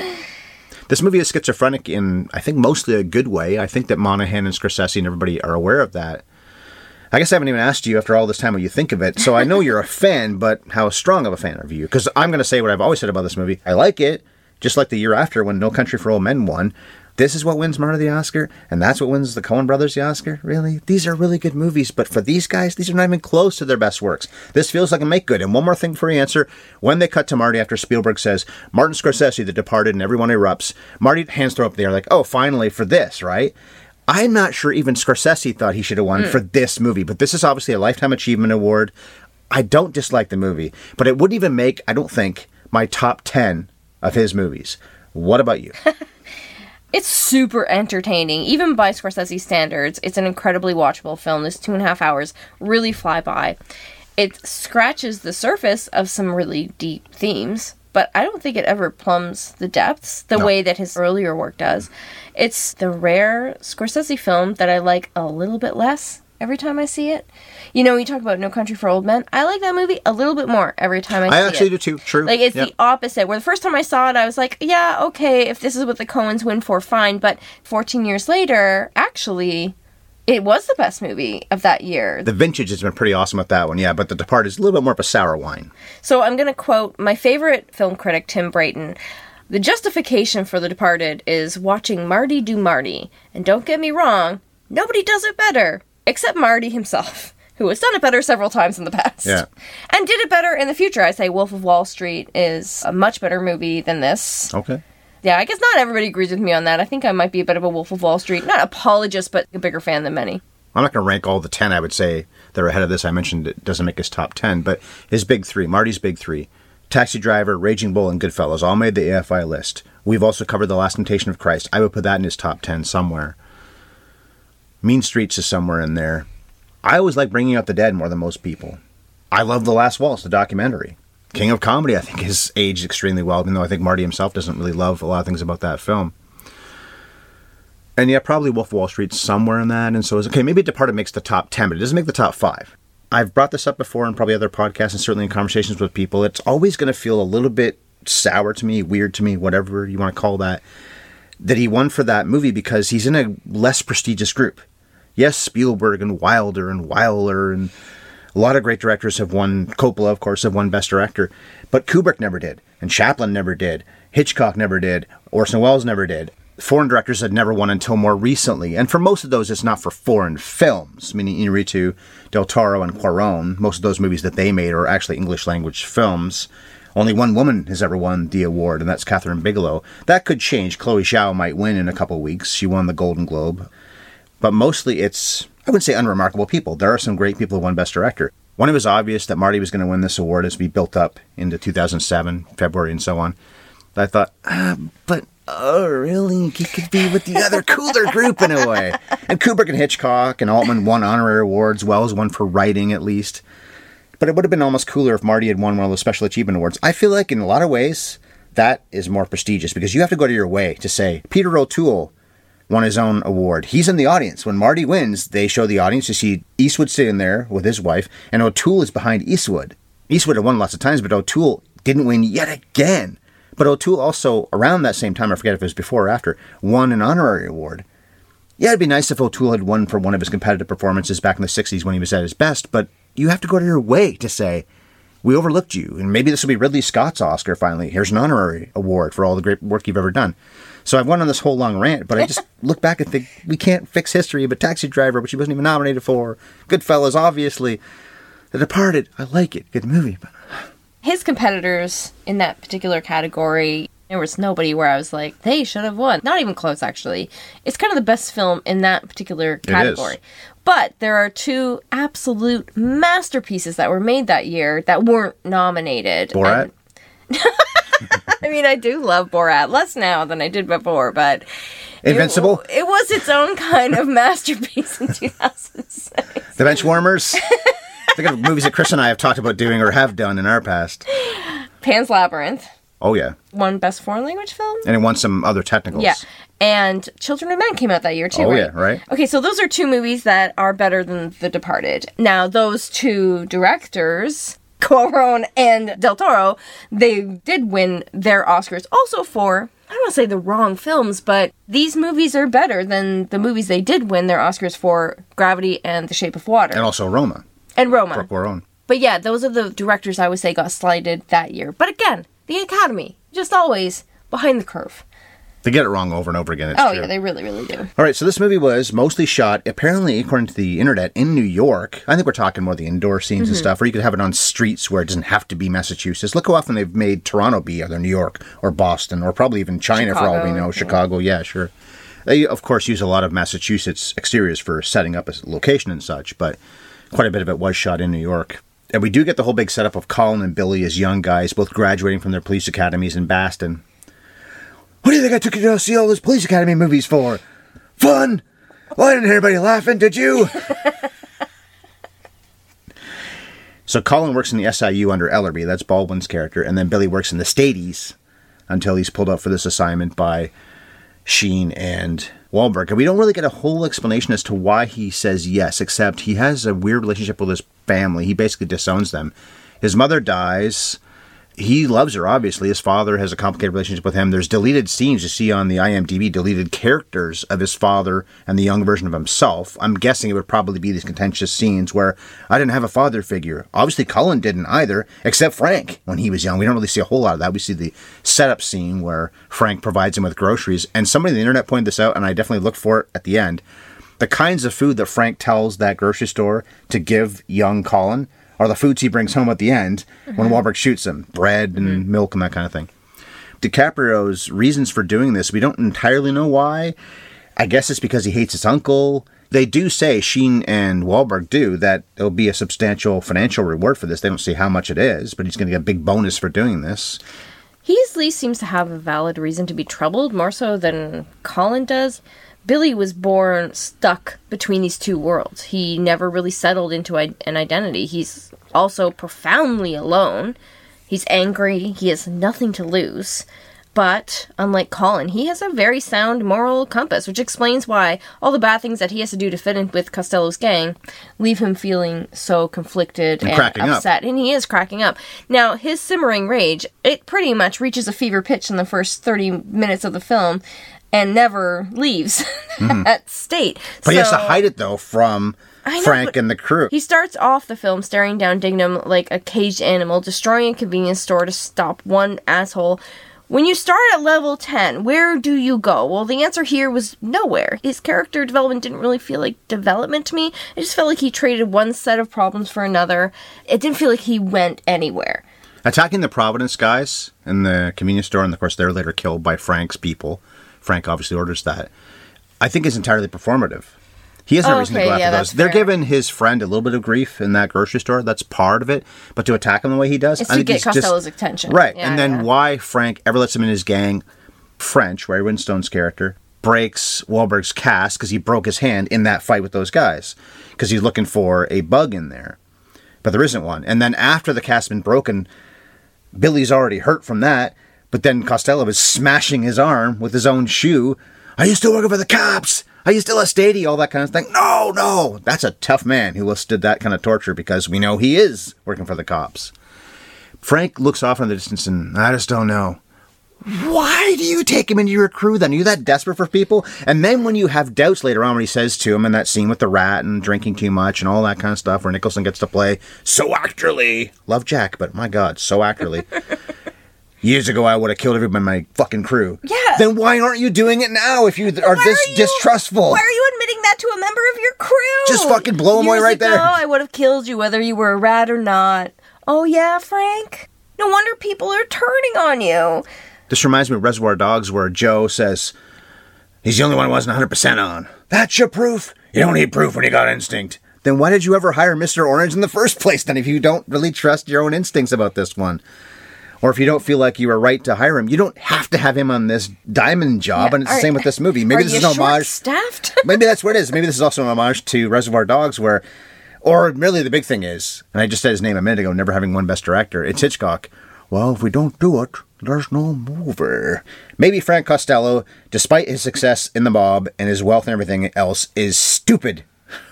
B: This movie is schizophrenic in, I think, mostly a good way. I think that Monahan and Scorsese and everybody are aware of that. I guess I haven't even asked you after all this time what you think of it. So I know you're a fan, but how strong of a fan are you? Because I'm going to say what I've always said about this movie. I like it, just like the year after when No Country for Old Men won. This is what wins Marty the Oscar, and that's what wins the Coen Brothers the Oscar? Really? These are really good movies, but for these guys, these are not even close to their best works. This feels like a make-good. And one more thing before you answer. When they cut to Marty after Spielberg says, Martin Scorsese, The Departed, and everyone erupts, Marty hands throw up there like, oh, finally, for this, right? I'm not sure even Scorsese thought he should have won mm. for this movie, but this is obviously a Lifetime Achievement Award. I don't dislike the movie, but it wouldn't even make, I don't think, my top ten of his movies. What about you?
A: It's super entertaining, even by Scorsese standards. It's an incredibly watchable film. This two and a half hours really fly by. It scratches the surface of some really deep themes, but I don't think it ever plumbs the depths the no. way that his earlier work does. It's the rare Scorsese film that I like a little bit less every time I see it. You know, when you talk about No Country for Old Men, I like that movie a little bit more every time I, I see it.
B: I actually do too, true.
A: Like, it's
B: yep.
A: the opposite, where the first time I saw it, I was like, yeah, okay, if this is what the Coens win for, fine. But fourteen years later, actually, it was the best movie of that year.
B: The vintage has been pretty awesome with that one, yeah, but The Departed is a little bit more of a sour wine.
A: So I'm going to quote my favorite film critic, Tim Brayton. The justification for The Departed is watching Marty do Marty. And don't get me wrong, nobody does it better, except Marty himself, who has done it better several times in the past.
B: Yeah.
A: And did it better in the future. I say Wolf of Wall Street is a much better movie than this.
B: Okay.
A: Yeah, I guess not everybody agrees with me on that. I think I might be a bit of a Wolf of Wall Street, not apologist, but a bigger fan than many.
B: I'm not going to rank all the ten, I would say, that are ahead of this. I mentioned it doesn't make his top ten, but his big three, Marty's big three, Taxi Driver, Raging Bull, and Goodfellas all made the A F I list. We've also covered The Last Temptation of Christ. I would put that in his top ten somewhere. Mean Streets is somewhere in there. I always like Bringing Out the Dead more than most people. I love The Last Waltz, the documentary. King of Comedy, I think, has aged extremely well, even though I think Marty himself doesn't really love a lot of things about that film. And yeah, probably Wolf of Wall Street somewhere in that, and so is okay, maybe Departed makes the top ten, but it doesn't make the top five. I've brought this up before in probably other podcasts and certainly in conversations with people. It's always going to feel a little bit sour to me, weird to me, whatever you want to call that, that he won for that movie because he's in a less prestigious group. Yes, Spielberg and Wilder and Wilder and a lot of great directors have won. Coppola, of course, have won Best Director. But Kubrick never did. And Chaplin never did. Hitchcock never did. Orson Welles never did. Foreign directors had never won until more recently. And for most of those, it's not for foreign films. Meaning Iñárritu, Del Toro, and Cuarón. Most of those movies that they made are actually English-language films. Only one woman has ever won the award, and that's Catherine Bigelow. That could change. Chloe Zhao might win in a couple of weeks. She won the Golden Globe. But mostly it's, I wouldn't say unremarkable people. There are some great people who won Best Director. When it was obvious that Marty was going to win this award as we built up into two thousand seven, February and so on, I thought, ah, but, oh, really? He could be with the other cooler group in a way. And Kubrick and Hitchcock and Altman won honorary awards. Wells won for writing, at least. But it would have been almost cooler if Marty had won one of those Special Achievement Awards. I feel like in a lot of ways, that is more prestigious because you have to go to your way to say, Peter O'Toole won his own award. He's in the audience. When Marty wins, they show the audience. You see Eastwood sitting there with his wife, and O'Toole is behind Eastwood. Eastwood had won lots of times, but O'Toole didn't win yet again. But O'Toole also, around that same time, I forget if it was before or after, won an honorary award. Yeah, it'd be nice if O'Toole had won for one of his competitive performances back in the sixties when he was at his best, but you have to go to your way to say, we overlooked you, and maybe this will be Ridley Scott's Oscar finally. Here's an honorary award for all the great work you've ever done. So I've went on this whole long rant, but I just look back and think, we can't fix history, but Taxi Driver, which he wasn't even nominated for, Goodfellas, obviously, The Departed, I like it, good movie. But
A: his competitors in that particular category, there was nobody where I was like, they should have won. Not even close, actually. It's kind of the best film in that particular category. It is. But there are two absolute masterpieces that were made that year that weren't nominated.
B: Borat?
A: And I mean, I do love Borat, less now than I did before, but
B: Invincible?
A: It, it was its own kind of masterpiece in two thousand six.
B: The Benchwarmers? Think of movies that Chris and I have talked about doing or have done in our past.
A: Pan's Labyrinth.
B: Oh, yeah.
A: Won Best Foreign Language Film.
B: And it won some other technicals.
A: Yeah. And Children of Men came out that year, too,
B: oh,
A: right?
B: yeah, right.
A: Okay, so those are two movies that are better than The Departed. Now, those two directors, Cuarón and Del Toro, they did win their Oscars also for, I don't want to say the wrong films, but these movies are better than the movies they did win their Oscars for, Gravity and The Shape of Water.
B: And also Roma.
A: And Roma.
B: For Cuarón.
A: But yeah, those are the directors I would say got slighted that year. But again, the Academy, just always behind the curve.
B: They get it wrong over and over again. It's
A: oh,
B: true.
A: Yeah, they really, really do.
B: All right, so this movie was mostly shot, apparently, according to the internet, in New York. I think we're talking more the indoor scenes mm-hmm. and stuff, or you could have it on streets where it doesn't have to be Massachusetts. Look how often they've made Toronto be either New York or Boston, or probably even China, Chicago, for all we know. Yeah. Chicago, yeah, sure. They, of course, use a lot of Massachusetts exteriors for setting up a location and such, but quite a bit of it was shot in New York. And we do get the whole big setup of Colin and Billy as young guys, both graduating from their police academies in Boston. What do you think I took you to see all those police academy movies for? Fun? Well, I didn't hear anybody laughing, did you? So Colin works in the S I U under Ellerby, that's Baldwin's character, and then Billy works in the Stadies until he's pulled up for this assignment by Sheen and Wahlberg. And we don't really get a whole explanation as to why he says yes, except he has a weird relationship with his family. He basically disowns them. His mother dies. He loves her, obviously. His father has a complicated relationship with him. There's deleted scenes you see on the I M D B, deleted characters of his father and the young version of himself. I'm guessing it would probably be these contentious scenes where I didn't have a father figure. Obviously, Cullen didn't either, except Frank when he was young. We don't really see a whole lot of that. We see the setup scene where Frank provides him with groceries. And somebody on the internet pointed this out, and I definitely looked for it at the end. The kinds of food that Frank tells that grocery store to give young Colin are the foods he brings home at the end mm-hmm. when Wahlberg shoots him. Bread and mm-hmm. milk and that kind of thing. DiCaprio's reasons for doing this, we don't entirely know why. I guess it's because he hates his uncle. They do say, Sheen and Wahlberg do, that there'll be a substantial financial reward for this. They don't say how much it is, but he's going to get a big bonus for doing this.
A: He at least seems to have a valid reason to be troubled, more so than Colin does. Billy was born stuck between these two worlds. He never really settled into an identity. He's also profoundly alone. He's angry. He has nothing to lose. But, unlike Colin, he has a very sound moral compass, which explains why all the bad things that he has to do to fit in with Costello's gang leave him feeling so conflicted and, and upset. Up. And he is cracking up. Now, his simmering rage, it pretty much reaches a fever pitch in the first thirty minutes of the film, and never leaves mm-hmm. that state.
B: But
A: so,
B: he has to hide it, though, from know, Frank and the crew.
A: He starts off the film staring down Dignam like a caged animal, destroying a convenience store to stop one asshole. When you start at level ten, where do you go? Well, the answer here was nowhere. His character development didn't really feel like development to me. It just felt like he traded one set of problems for another. It didn't feel like he went anywhere.
B: Attacking the Providence guys in the convenience store, and of course they're later killed by Frank's people. Frank obviously orders that. I think is entirely performative. He has no
A: oh,
B: reason
A: okay,
B: to go after
A: yeah,
B: those. They're giving his friend a little bit of grief in that grocery store. That's part of it. But to attack him the way he does...
A: It's
B: I
A: to
B: think
A: get Costello's
B: just,
A: attention.
B: Right.
A: Yeah,
B: and then
A: yeah.
B: why Frank ever lets him in his gang. French, Ray Winstone's character, breaks Wahlberg's cast because he broke his hand in that fight with those guys. Because he's looking for a bug in there. But there isn't one. And then after the cast's been broken, Billy's already hurt from that. But then Costello is smashing his arm with his own shoe. Are you still working for the cops? Are you still a statey? All that kind of thing. No, no. That's a tough man who withstood that kind of torture because we know he is working for the cops. Frank looks off in the distance and, I just don't know. Why do you take him into your crew then? Are you that desperate for people? And then when you have doubts later on when he says to him in that scene with the rat and drinking too much and all that kind of stuff where Nicholson gets to play so actorly. Love Jack, but my God, so actorly. Years ago, I would have killed everybody in my fucking crew.
A: Yeah.
B: Then why aren't you doing it now if you are
A: why
B: this
A: are you,
B: distrustful?
A: Why are you admitting that to a member of your crew?
B: Just fucking blow him away right
A: ago,
B: there.
A: I would have killed you whether you were a rat or not. Oh yeah, Frank? No wonder people are turning on you.
B: This reminds me of Reservoir Dogs where Joe says, he's the only one who wasn't one hundred percent on. That's your proof? You don't need proof when you got instinct. Then why did you ever hire Mister Orange in the first place then if you don't really trust your own instincts about this one? Or if you don't feel like you were right to hire him, you don't have to have him on this diamond job. Yeah, and it's are, the same with this movie. Maybe this is an homage.
A: Staffed?
B: Maybe that's what it is. Maybe this is also an homage to Reservoir Dogs where, or really the big thing is, and I just said his name a minute ago, never having won Best Director, it's Hitchcock. Well, if we don't do it, there's no movie. Maybe Frank Costello, despite his success in the mob and his wealth and everything else, is stupid.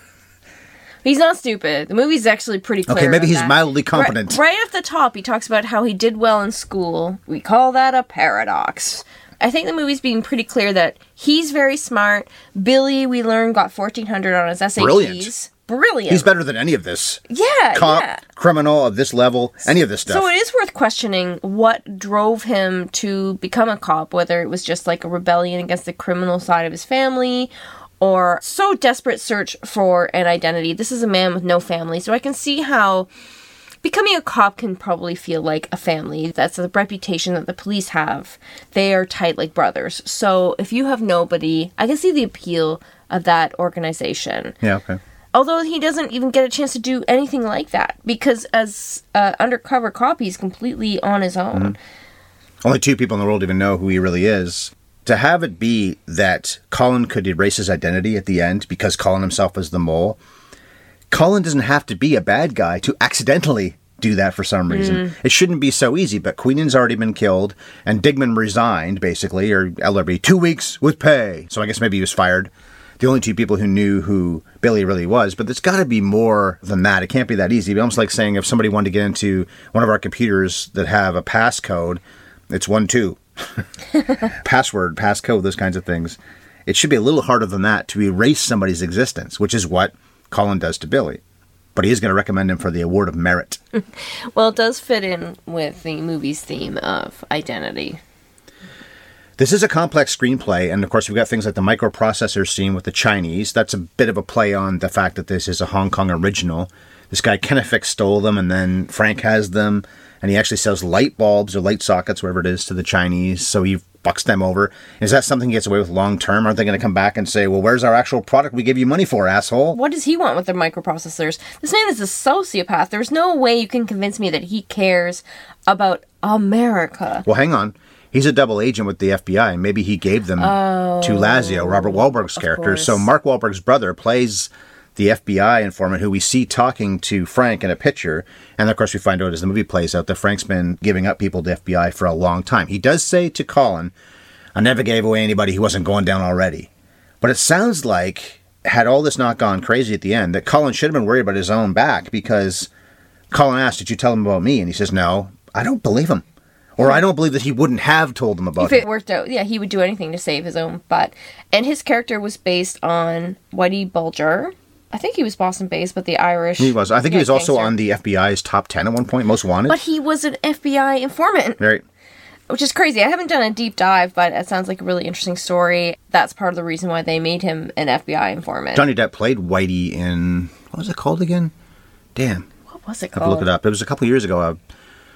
A: He's not stupid. The movie's actually pretty clear.
B: Okay, maybe he's
A: that.
B: mildly competent.
A: Right, right off the top, he talks about how he did well in school. We call that a paradox. I think the movie's being pretty clear that he's very smart. Billy, we learned, got fourteen hundred on his S A Ts.
B: Brilliant.
A: Brilliant.
B: He's better than any of this.
A: Yeah,
B: Cop,
A: yeah.
B: criminal of this level, any of this stuff.
A: So it is worth questioning what drove him to become a cop, whether it was just like a rebellion against the criminal side of his family, or so desperate search for an identity. This is a man with no family, so I can see how becoming a cop can probably feel like a family. That's the reputation that the police have. They are tight like brothers. So if you have nobody, I can see the appeal of that organization.
B: Yeah, okay.
A: Although he doesn't even get a chance to do anything like that, because as an undercover cop, he's completely on his own.
B: Mm-hmm. Only two people in the world even know who he really is. To have it be that Colin could erase his identity at the end because Colin himself is the mole Colin doesn't have to be a bad guy to accidentally do that for some reason. Mm. It shouldn't be so easy, but Queenan's already been killed, and Digman resigned, basically, or Ellerby, two weeks with pay. So I guess maybe he was fired. The only two people who knew who Billy really was, but there's got to be more than that. It can't be that easy. It's almost like saying if somebody wanted to get into one of our computers that have a passcode, it's one, two. Password, passcode, those kinds of things. It should be a little harder than that to erase somebody's existence, which is what Colin does to Billy. But he is going to recommend him for the Award of Merit.
A: Well, it does fit in with the movie's theme of identity.
B: This is a complex screenplay, and of course we've got things like the microprocessor scene with the Chinese. That's a bit of a play on the fact that this is a Hong Kong original. This guy Kennefic stole them, and then Frank has them, and he actually sells light bulbs or light sockets, whatever it is, to the Chinese, so he fucks them over. Is that something he gets away with long term? Aren't they going to come back and say, well, where's our actual product we give you money for, asshole?
A: What does he want with the microprocessors? This man is a sociopath. There's no way you can convince me that he cares about America.
B: Well, hang on. He's a double agent with the F B I, and maybe he gave them oh, to Lazio, Robert Wahlberg's character. Course. So Mark Wahlberg's brother plays the F B I informant who we see talking to Frank in a picture. And, of course, we find out as the movie plays out that Frank's been giving up people to F B I for a long time. He does say to Colin, I never gave away anybody who wasn't going down already. But it sounds like, had all this not gone crazy at the end, that Colin should have been worried about his own back, because Colin asked, did you tell him about me? And he says, no, I don't believe him. Or I don't believe that he wouldn't have told them about
A: it. If it
B: him.
A: worked out, yeah, he would do anything to save his own butt. And his character was based on Whitey Bulger. I think he was Boston-based, but the Irish...
B: He was. I think he was also
A: gangster.
B: on the F B I's top ten at one point, most wanted.
A: But he was an F B I informant.
B: Right.
A: Which is crazy. I haven't done a deep dive, but it sounds like a really interesting story. That's part of the reason why they made him an F B I informant.
B: Johnny Depp played Whitey in... What was it called again? Damn.
A: What was it
B: I have
A: called?
B: to look it up. It was a couple years ago. A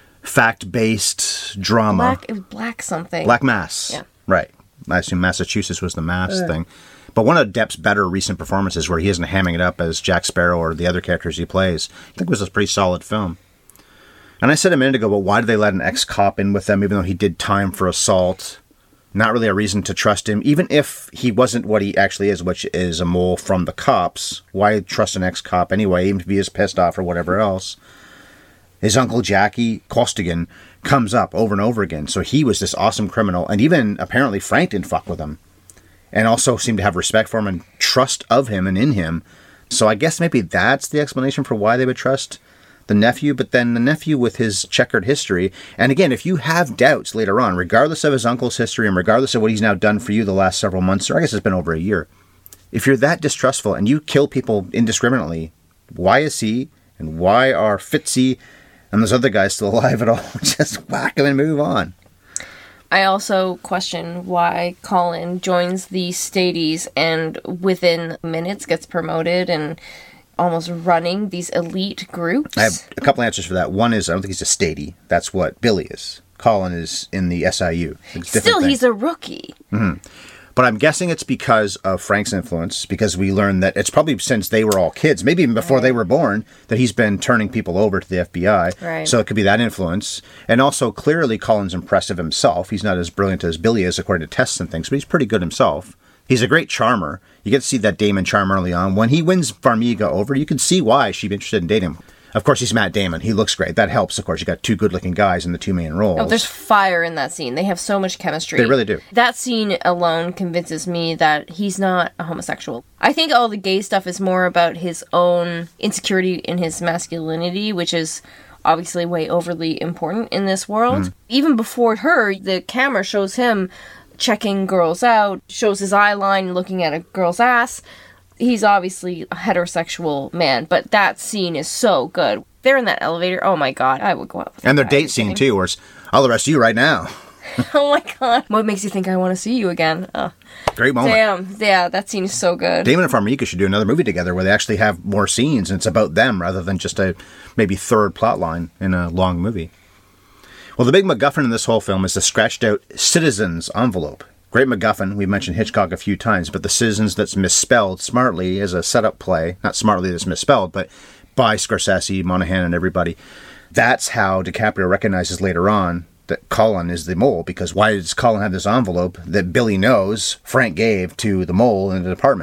B: fact-based drama.
A: Black, it was Black something.
B: Black Mass.
A: Yeah.
B: Right. I assume Massachusetts was the Mass uh. thing. But one of Depp's better recent performances where he isn't hamming it up as Jack Sparrow or the other characters he plays, I think it was a pretty solid film. And I said a minute ago, but why did they let an ex-cop in with them even though he did time for assault? Not really a reason to trust him. Even if he wasn't what he actually is, which is a mole from the cops, why trust an ex-cop anyway, even if he is pissed off or whatever else? His uncle Jackie Costigan comes up over and over again. So he was this awesome criminal. And even apparently Frank didn't fuck with him. And also seemed to have respect for him and trust of him and in him. So I guess maybe that's the explanation for why they would trust the nephew. But then the nephew with his checkered history. And again, if you have doubts later on, regardless of his uncle's history and regardless of what he's now done for you the last several months, or I guess it's been over a year. If you're that distrustful and you kill people indiscriminately, why is he and why are Fitzy and those other guys still alive at all? Just whack him and move on.
A: I also question why Colin joins the Stadies and within minutes gets promoted and almost running these elite groups.
B: I have a couple answers for that. One is, I don't think he's a Stady. That's what Billy is. Colin is in the S I U.
A: Still, thing. He's a rookie.
B: Mm-hmm. But I'm guessing it's because of Frank's influence, because we learned that it's probably since they were all kids, maybe even before right. they were born, that he's been turning people over to the F B I.
A: Right.
B: So it could be that influence. And also, clearly, Colin's impressive himself. He's not as brilliant as Billy is, according to tests and things, but he's pretty good himself. He's a great charmer. You get to see that Damon charm early on. When he wins Farmiga over, you can see why she'd be interested in dating him. Of course, he's Matt Damon. He looks great. That helps, of course. You got two good-looking guys in the two main roles.
A: Oh, there's fire in that scene. They have so much chemistry.
B: They really do.
A: That scene alone convinces me that he's not a homosexual. I think all the gay stuff is more about his own insecurity in his masculinity, which is obviously way overly important in this world. Mm. Even before her, the camera shows him checking girls out, shows his eye line looking at a girl's ass. He's obviously a heterosexual man, but that scene is so good. They're in that elevator. Oh my god, I would go out with
B: And their date scene too, where it's, I'll arrest you right now.
A: Oh my god. What makes you think I want to see you again? Oh.
B: Great moment.
A: Damn, yeah, that scene is so good.
B: Damon and Farmiga should do another movie together where they actually have more scenes and it's about them rather than just a maybe third plot line in a long movie. Well, the big MacGuffin in this whole film is the scratched out Citizens envelope. Great MacGuffin. We've mentioned Hitchcock a few times, but the Citizens that's misspelled smartly as a setup play. Not smartly that's misspelled, but by Scorsese, Monahan, and everybody. That's how DiCaprio recognizes later on that Colin is the mole, because why does Colin have this envelope that Billy knows Frank gave to the mole in the department?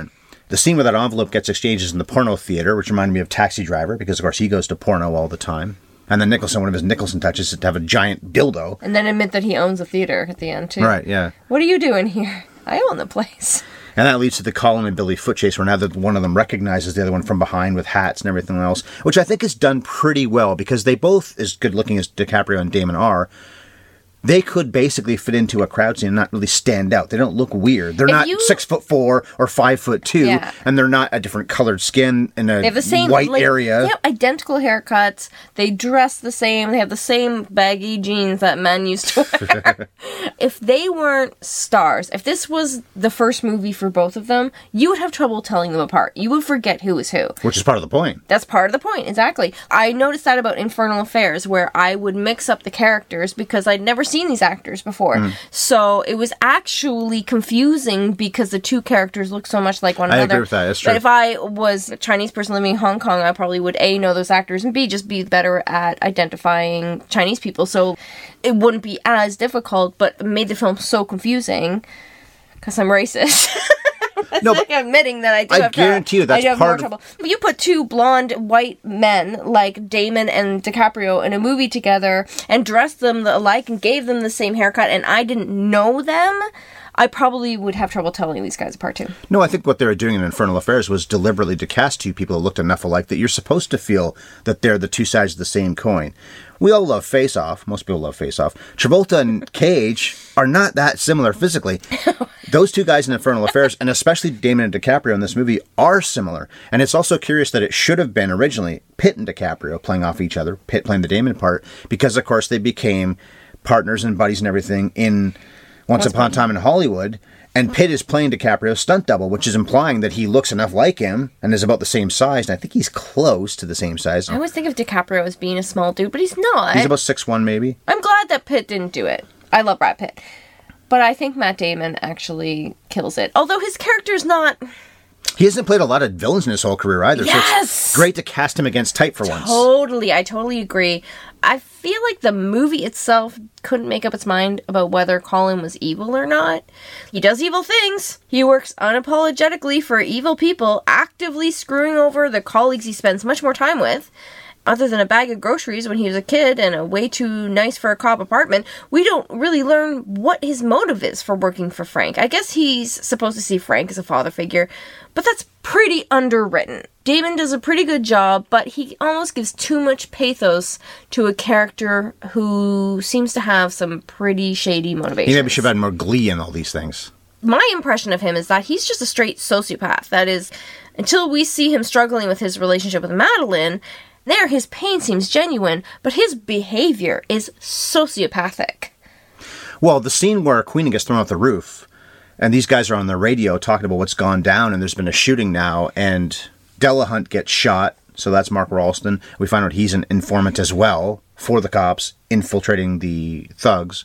B: The scene where that envelope gets exchanged is in the porno theater, which reminded me of Taxi Driver, because, of course, he goes to porno all the time. And then Nicholson, one of his Nicholson touches is to have a giant dildo.
A: And then admit that he owns a theater at the end, too.
B: Right, yeah.
A: What are you doing here? I own the place.
B: And that leads to the Colin and Billy foot chase, where now that one of them recognizes the other one from behind with hats and everything else, which I think is done pretty well, because they both, as good looking as DiCaprio and Damon are, they could basically fit into a crowd scene and not really stand out. They don't look weird. They're
A: If
B: not
A: you-
B: six foot four or five foot two,
A: Yeah.
B: and they're not a different colored skin in a
A: They have the same
B: white
A: like,
B: area.
A: They have identical haircuts. They dress the same. They have the same baggy jeans that men used to wear. If they weren't stars, if this was the first movie for both of them, you would have trouble telling them apart. You would forget who is who.
B: Which is part of the point.
A: That's part of the point, exactly. I noticed that about Infernal Affairs, where I would mix up the characters because I'd never seen these actors before.
B: Mm.
A: So it was actually confusing because the two characters look so much like one
B: I
A: another.
B: agree with that, that's true.
A: But if I was a Chinese person living in Hong Kong, I probably would A, know those actors, and B, just be better at identifying Chinese people. So it wouldn't be as difficult, but it made the film so confusing because I'm racist.
B: No,
A: Like admitting that I do
B: I
A: have
B: guarantee you that's
A: I do have
B: part
A: more
B: of-
A: trouble. If you put two blonde white men like Damon and DiCaprio in a movie together and dressed them alike and gave them the same haircut and I didn't know them, I probably would have trouble telling these guys apart too.
B: No, I think what they were doing in Infernal Affairs was deliberately to cast two people who looked enough alike that you're supposed to feel that they're the two sides of the same coin. We all love Face Off. Most people love Face Off. Travolta and Cage are not that similar physically. Those two guys in Infernal Affairs, and especially Damon and DiCaprio in this movie, are similar. And it's also curious that it should have been originally Pitt and DiCaprio playing off each other, Pitt playing the Damon part, because, of course, they became partners and buddies and everything in Once Upon a Time in Hollywood. And Pitt is playing DiCaprio's stunt double, which is implying that he looks enough like him and is about the same size. And I think he's close to the same size.
A: I always think of DiCaprio as being a small dude, but he's not.
B: He's about six one, maybe.
A: I'm glad that Pitt didn't do it. I love Brad Pitt. But I think Matt Damon actually kills it. Although his character's not...
B: He hasn't played a lot of villains in his whole career either. So
A: Yes!
B: it's great to cast him against type for once.
A: Totally, I totally agree. I feel like the movie itself couldn't make up its mind about whether Colin was evil or not. He does evil things. He works unapologetically for evil people, actively screwing over the colleagues he spends much more time with. Other than a bag of groceries when he was a kid and a way too nice for a cop apartment, we don't really learn what his motive is for working for Frank. I guess he's supposed to see Frank as a father figure, but that's pretty underwritten. Damon does a pretty good job, but he almost gives too much pathos to a character who seems to have some pretty shady motivations.
B: He maybe should have had more glee in all these things.
A: My impression of him is that he's just a straight sociopath. That is, until we see him struggling with his relationship with Madeline, there his pain seems genuine, but his behavior is sociopathic.
B: Well, the scene where Queenie gets thrown off the roof, and these guys are on the radio talking about what's gone down, and there's been a shooting now, and Delahunt gets shot, so that's Mark Ralston. We find out he's an informant as well for the cops, infiltrating the thugs.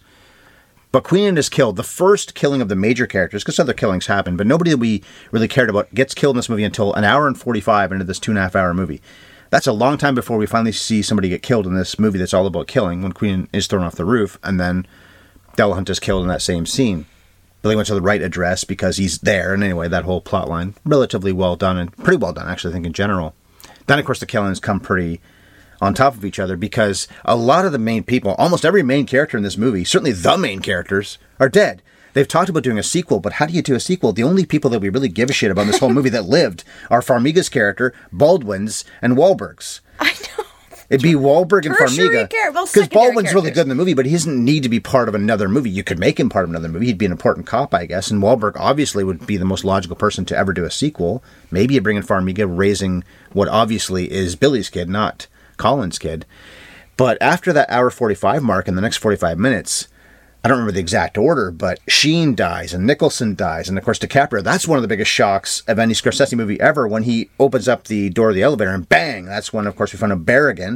B: But Queenan is killed. The first killing of the major characters, because other killings happen, but nobody that we really cared about gets killed in this movie until an hour and forty-five into this two and a half hour movie. That's a long time before we finally see somebody get killed in this movie that's all about killing, when Queen is thrown off the roof, and then Delahunt is killed in that same scene. Billy went to the right address because he's there, and anyway, that whole plot line, relatively well done, and pretty well done, actually, I think, in general. Then, of course, the killings come pretty on top of each other, because a lot of the main people, almost every main character in this movie, certainly the main characters, are dead. They've talked about doing a sequel, but how do you do a sequel? The only people that we really give a shit about in this whole movie that lived are Farmiga's character, Baldwin's, and Wahlberg's.
A: I know.
B: It'd be Wahlberg and
A: Tertiary
B: Farmiga.
A: char- well,
B: Because
A: secondary
B: Baldwin's really
A: characters.
B: good in the movie, but he doesn't need to be part of another movie. You could make him part of another movie. He'd be an important cop, I guess. And Wahlberg obviously would be the most logical person to ever do a sequel. Maybe you bring in Farmiga raising what obviously is Billy's kid, not Colin's kid. But after that hour forty-five mark, in the next forty-five minutes, I don't remember the exact order, but Sheen dies and Nicholson dies. And of course, DiCaprio, that's one of the biggest shocks of any Scorsese movie ever, when he opens up the door of the elevator and bang, that's when, of course, we find out Berrigan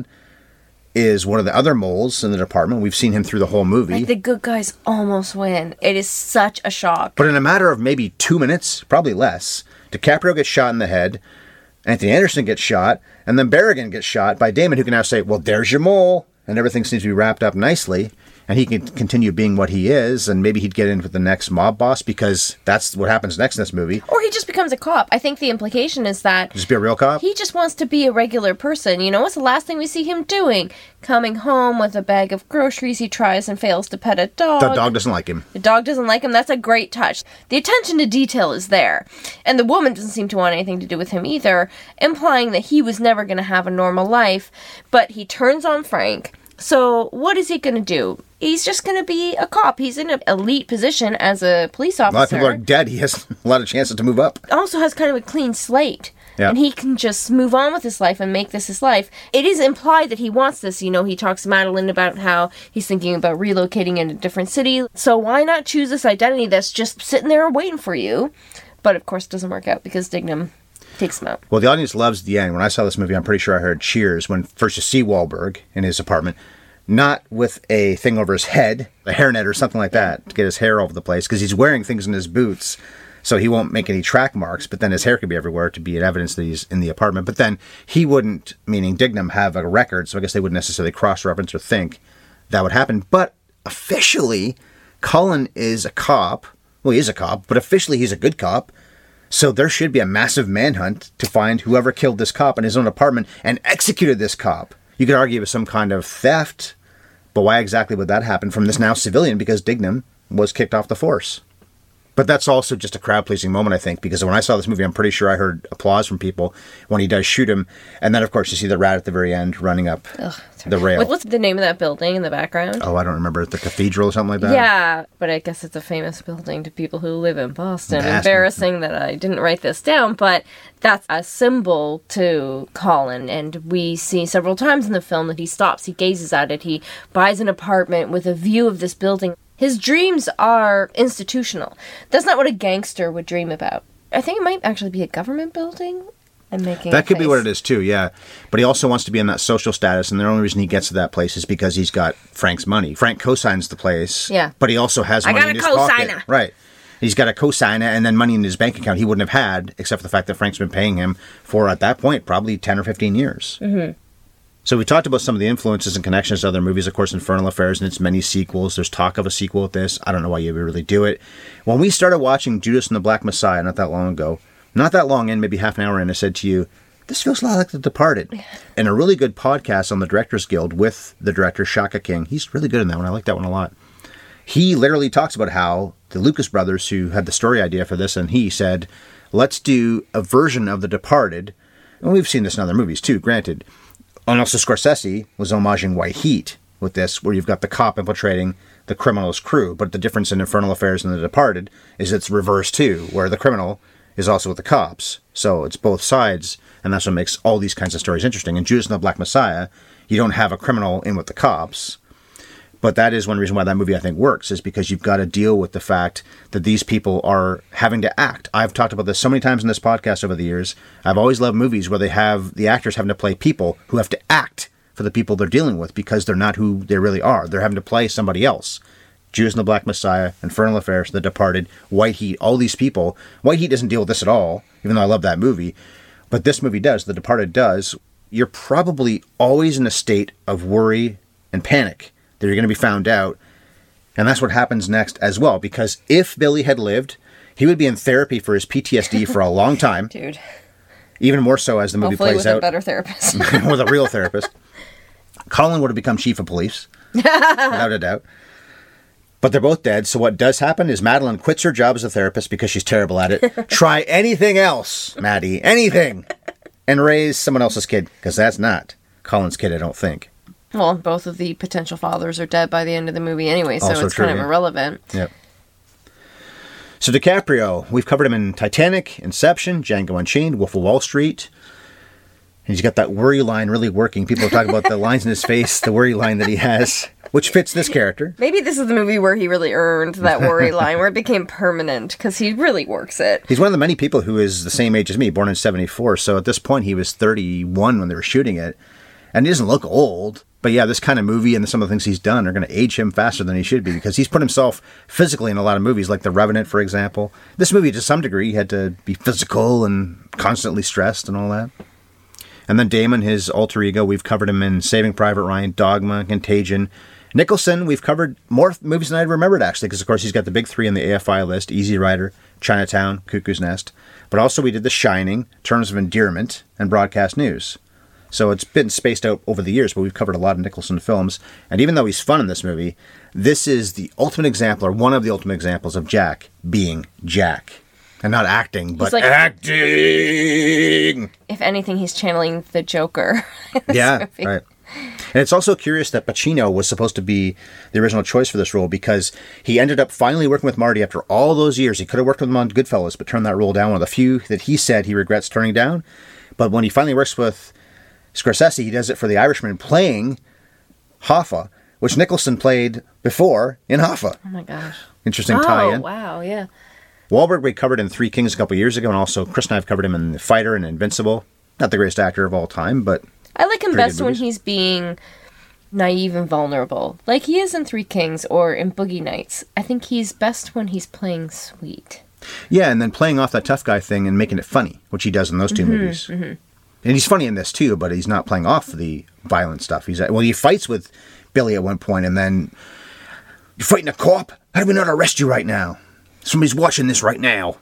B: is one of the other moles in the department. We've seen him through the whole movie.
A: Like, the good guys almost win. It is such a shock.
B: But in a matter of maybe two minutes, probably less, DiCaprio gets shot in the head, Anthony Anderson gets shot, and then Berrigan gets shot by Damon, who can now say, well, there's your mole, and everything seems to be wrapped up nicely. and he can continue being what he is, and maybe he'd get in with the next mob boss, because that's what happens next in this movie.
A: Or he just becomes a cop. I think the implication is that
B: Just be a real cop?
A: he just wants to be a regular person. You know, what's the last thing we see him doing? Coming home with a bag of groceries. He tries and fails to pet a dog.
B: The dog doesn't like him.
A: The dog doesn't like him. That's a great touch. The attention to detail is there. And the woman doesn't seem to want anything to do with him either, implying that he was never going to have a normal life. But he turns on Frank. So what is he going to do? He's just going to be a cop. He's in an elite position as a police officer.
B: A lot of people are dead. He has a lot of chances to move up.
A: Also has kind of a clean slate.
B: Yeah.
A: And he can just move on with his life and make this his life. It is implied that he wants this. You know, he talks to Madeline about how he's thinking about relocating in a different city. So why not choose this identity that's just sitting there waiting for you? But of course it doesn't work out because Dignam takes him out.
B: Well, the audience loves the end. When I saw this movie, I'm pretty sure I heard cheers when first you see Wahlberg in his apartment, not with a thing over his head, a hairnet or something like that, to get his hair over the place, because he's wearing things in his boots, so he won't make any track marks, but then his hair could be everywhere to be an evidence that he's in the apartment. But then he wouldn't, meaning Dignam, have a record, so I guess they wouldn't necessarily cross-reference or think that would happen. But officially, Cullen is a cop. Well, he is a cop, but officially he's a good cop. So there should be a massive manhunt to find whoever killed this cop in his own apartment and executed this cop. You could argue it was some kind of theft, but why exactly would that happen from this now civilian? Because Dignam was kicked off the force. But that's also just a crowd-pleasing moment, I think, because when I saw this movie, I'm pretty sure I heard applause from people when he does shoot him. And then, of course, you see the rat at the very end running up Ugh, the rail.
A: What's the name of that building in the background?
B: Oh, I don't remember. The cathedral or something like that?
A: Yeah, but I guess it's a famous building to people who live in Boston.
B: Nasty.
A: Embarrassing that I didn't write this down, but that's a symbol to Colin. And we see several times in the film that he stops, he gazes at it, he buys an apartment with a view of this building. His dreams are institutional. That's not what a gangster would dream about. I think it might actually be a government building. I'm making
B: That could
A: face.
B: be what it is too, yeah. But he also wants to be in that social status, and the only reason he gets to that place is because he's got Frank's money. Frank co-signs the place,
A: yeah.
B: But he also has
A: I
B: money
A: got
B: in
A: a
B: his
A: co-signer.
B: pocket. Right. He's got a co-signer and then money in his bank account he wouldn't have had, except for the fact that Frank's been paying him for, at that point, probably ten or fifteen years.
A: Mm-hmm.
B: So we talked about some of the influences and connections to other movies. Of course, Infernal Affairs and its many sequels. There's talk of a sequel with this. I don't know why you would really do it. When we started watching Judas and the Black Messiah not that long ago, not that long in, maybe half an hour in, I said to you, this feels a lot like The Departed. And a really good podcast on the Directors Guild with the director, Shaka King. He's really good in that one. I like that one a lot. He literally talks about how the Lucas brothers, who had the story idea for this, and he said, let's do a version of The Departed. And we've seen this in other movies too, granted. And also Scorsese was homaging White Heat with this, where you've got the cop infiltrating the criminal's crew. But the difference in Infernal Affairs and The Departed is it's reversed too, where the criminal is also with the cops. So it's both sides, and that's what makes all these kinds of stories interesting. In Judas and the Black Messiah, you don't have a criminal in with the cops. But that is one reason why that movie, I think, works, is because you've got to deal with the fact that these people are having to act. I've talked about this so many times in this podcast over the years. I've always loved movies where they have the actors having to play people who have to act for the people they're dealing with because they're not who they really are. They're having to play somebody else. Judas and the Black Messiah, Infernal Affairs, The Departed, White Heat, all these people. White Heat doesn't deal with this at all, even though I love that movie. But this movie does. The Departed does. You're probably always in a state of worry and panic that you're going to be found out. And that's what happens next as well. Because if Billy had lived, he would be in therapy for his P T S D for a long time.
A: Dude.
B: Even more so as the movie
A: Hopefully
B: plays
A: with
B: out.
A: a better therapist.
B: With a real therapist. Colin would have become chief of police. Without a doubt. But they're both dead. So what does happen is Madeline quits her job as a therapist because she's terrible at it. Try anything else, Maddie. Anything. And raise someone else's kid. Because that's not Colin's kid, I don't think.
A: Well, both of the potential fathers are dead by the end of the movie anyway, so
B: Also
A: it's
B: true,
A: kind of
B: yeah.
A: irrelevant.
B: Yep. So DiCaprio, we've covered him in Titanic, Inception, Django Unchained, Wolf of Wall Street. And he's got that worry line really working. People are talking about the lines in his face, the worry line that he has, which fits this character.
A: Maybe this is the movie where he really earned that worry line, where it became permanent, because he really works it.
B: He's one of the many people who is the same age as me, born in seventy-four. So at this point, he was thirty-one when they were shooting it. And he doesn't look old. But yeah, this kind of movie and some of the things he's done are going to age him faster than he should be, because he's put himself physically in a lot of movies, like The Revenant, for example. This movie, to some degree, had to be physical and constantly stressed and all that. And then Damon, his alter ego, we've covered him in Saving Private Ryan, Dogma, Contagion. Nicholson, we've covered more movies than I remembered, actually, because, of course, he's got the big three on the A F I list, Easy Rider, Chinatown, Cuckoo's Nest. But also we did The Shining, Terms of Endearment, and Broadcast News. So it's been spaced out over the years, but we've covered a lot of Nicholson films. And even though he's fun in this movie, this is the ultimate example, or one of the ultimate examples of Jack being Jack. And not acting, but
A: like,
B: acting!
A: If anything, he's channeling the Joker.
B: Yeah, movie. Right. And it's also curious that Pacino was supposed to be the original choice for this role because he ended up finally working with Marty after all those years. He could have worked with him on Goodfellas, but turned that role down. One of the few that he said he regrets turning down. But when he finally works with Scorsese, he does it for The Irishman, playing Hoffa, which Nicholson played before in Hoffa.
A: Oh my gosh.
B: Interesting
A: oh,
B: tie-in.
A: Oh, wow, yeah.
B: Wahlberg we covered in Three Kings a couple years ago, and also Chris and I have covered him in The Fighter and Invincible. Not the greatest actor of all time, but
A: I like him best when he's being naive and vulnerable, like he is in Three Kings or in Boogie Nights. I think he's best when he's playing sweet.
B: Yeah, and then playing off that tough guy thing and making it funny, which he does in those two
A: mm-hmm,
B: movies.
A: Mm-hmm.
B: And he's funny in this too, but he's not playing off the violent stuff. He's well, he fights with Billy at one point, and then you're fighting a cop. How do we not arrest you right now? Somebody's watching this right now.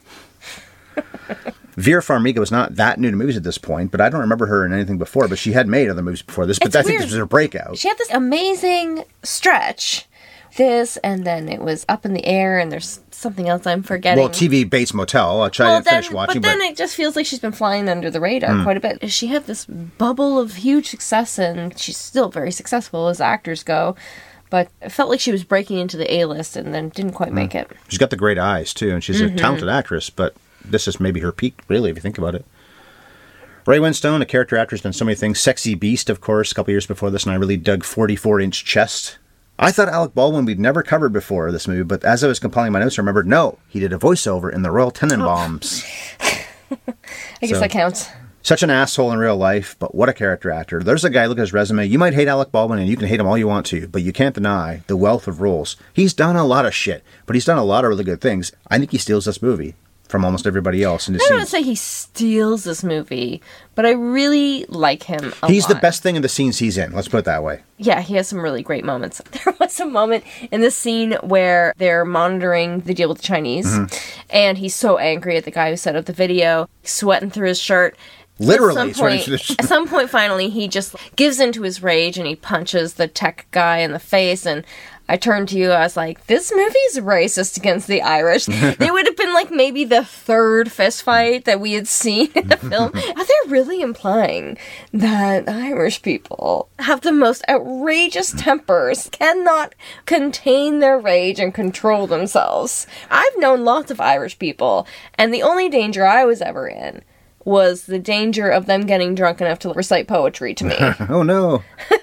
B: Vera Farmiga was not that new to movies at this point, but I don't remember her in anything before. But she had made other movies before this. But
A: it's
B: I
A: weird.
B: think this was her breakout.
A: She had this amazing stretch. This, and then it was Up in the Air, and there's something else I'm forgetting.
B: Well, T V Bates Motel. I'll try
A: well,
B: to
A: then,
B: finish watching.
A: But then
B: but
A: it just feels like she's been flying under the radar mm. quite a bit. She had this bubble of huge success, and she's still very successful as actors go. But it felt like she was breaking into the A-list and then didn't quite mm. make it.
B: She's got the great eyes, too, and she's mm-hmm. a talented actress, but this is maybe her peak, really, if you think about it. Ray Winstone, a character actor, has done so many things. Sexy Beast, of course, a couple years before this, and I really dug forty-four inch Chest. I thought Alec Baldwin we'd never covered before this movie, but as I was compiling my notes, I remembered, no, he did a voiceover in The Royal Tenenbaums.
A: Oh. I guess so, that counts.
B: Such an asshole in real life, but what a character actor. There's a guy, look at his resume. You might hate Alec Baldwin, and you can hate him all you want to, but you can't deny the wealth of roles. He's done a lot of shit, but he's done a lot of really good things. I think he steals this movie from almost everybody else. In
A: I don't want to say he steals this movie, but I really like him a
B: He's
A: lot.
B: the best thing in the scenes he's in. Let's put it that way.
A: Yeah, he has some really great moments. There was a moment in this scene where they're monitoring the deal with the Chinese, mm-hmm. and he's so angry at the guy who set up the video, sweating through his shirt.
B: Literally.
A: At some, point, at some point, finally, he just gives into his rage and he punches the tech guy in the face. And I turned to you, I was like, this movie's racist against the Irish. It would have been like maybe the third fist fight that we had seen in the film. Are they really implying that Irish people have the most outrageous tempers, cannot contain their rage and control themselves? I've known lots of Irish people, and the only danger I was ever in was the danger of them getting drunk enough to recite poetry to me.
B: Oh, no.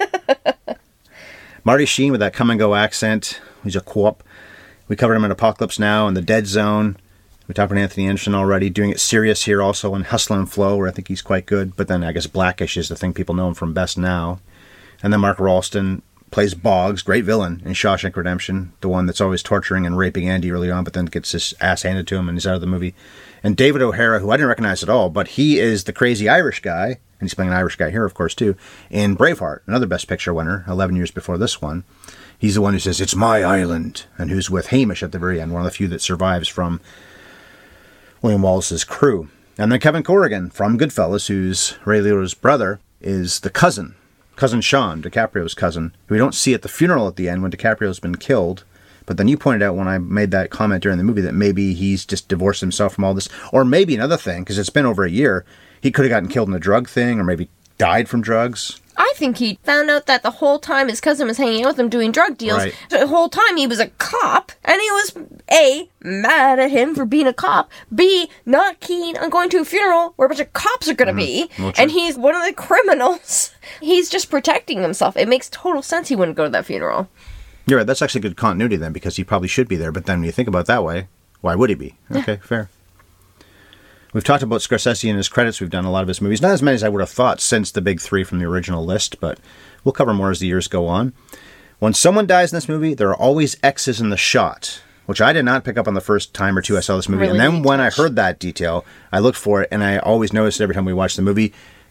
B: Marty Sheen with that come-and-go accent. He's a co-op. We covered him in Apocalypse Now and The Dead Zone. We talked about Anthony Anderson already, doing it serious here also in Hustle and Flow, where I think he's quite good. But then I guess Blackish is the thing people know him from best now. And then Mark Ralston plays Boggs, great villain in Shawshank Redemption, the one that's always torturing and raping Andy early on, but then gets his ass handed to him and he's out of the movie. And David O'Hara, who I didn't recognize at all, but he is the crazy Irish guy, and he's playing an Irish guy here, of course, too, in Braveheart, another Best Picture winner, eleven years before this one. He's the one who says, "It's my island," and who's with Hamish at the very end, one of the few that survives from William Wallace's crew. And then Kevin Corrigan from Goodfellas, who's Ray Liotta's brother, is the cousin, cousin Sean, DiCaprio's cousin, who we don't see at the funeral at the end when DiCaprio's been killed. But then you pointed out when I made that comment during the movie that maybe he's just divorced himself from all this. Or maybe another thing, because it's been over a year, he could have gotten killed in a drug thing or maybe died from drugs.
A: I think he found out that the whole time his cousin was hanging out with him doing drug deals,
B: right.
A: The whole time he was a cop, and he was, A, mad at him for being a cop, B, not keen on going to a funeral where a bunch of cops are going to mm-hmm. be, well, and he's one of the criminals. He's just protecting himself. It makes total sense he wouldn't go to that funeral.
B: You're right. That's actually good continuity then, because he probably should be there. But then when you think about it that way, why would he be? Okay, fair. We've talked about Scorsese and his credits. We've done a lot of his movies. Not as many as I would have thought since the big three from the original list, but we'll cover more as the years go on. When someone dies in this movie, there are always X's in the shot, which I did not pick up on the first time or two I saw this movie.
A: Really
B: and then when
A: touch.
B: I heard that detail, I looked for it, and I always noticed it every time we watched the movie.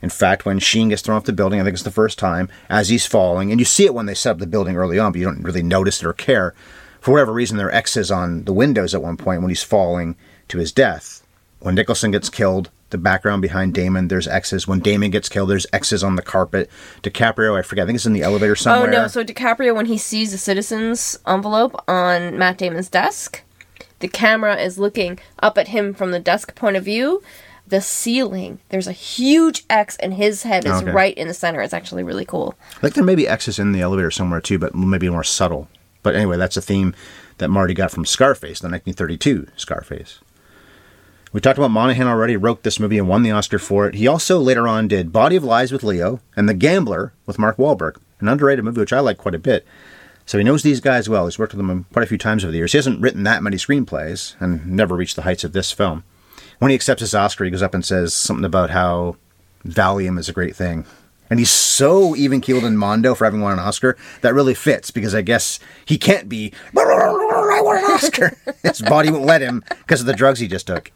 B: In fact, when Sheen gets thrown off the building, I think it's the first time, as he's falling, and you see it when they set up the building early on, but you don't really notice it or care. For whatever reason, there are X's on the windows at one point when he's falling to his death. When Nicholson gets killed, the background behind Damon, there's X's. When Damon gets killed, there's X's on the carpet. DiCaprio, I forget, I think it's in the elevator somewhere.
A: Oh, no, so DiCaprio, when he sees the citizen's envelope on Matt Damon's desk, the camera is looking up at him from the desk point of view. The ceiling, there's a huge X, and his head is
B: okay.
A: right in the center. It's actually really cool.
B: I think there may be X's in the elevator somewhere, too, but maybe more subtle. But anyway, that's a theme that Marty got from Scarface, the nineteen thirty-two Scarface. We talked about Monahan already, wrote this movie and won the Oscar for it. He also later on did Body of Lies with Leo and The Gambler with Mark Wahlberg, an underrated movie which I like quite a bit. So he knows these guys well. He's worked with them quite a few times over the years. He hasn't written that many screenplays and never reached the heights of this film. When he accepts his Oscar, he goes up and says something about how Valium is a great thing. And he's so even-keeled in Mondo for having won an Oscar, that really fits, because I guess he can't be, I won an Oscar. His body won't let him because of the drugs he just took.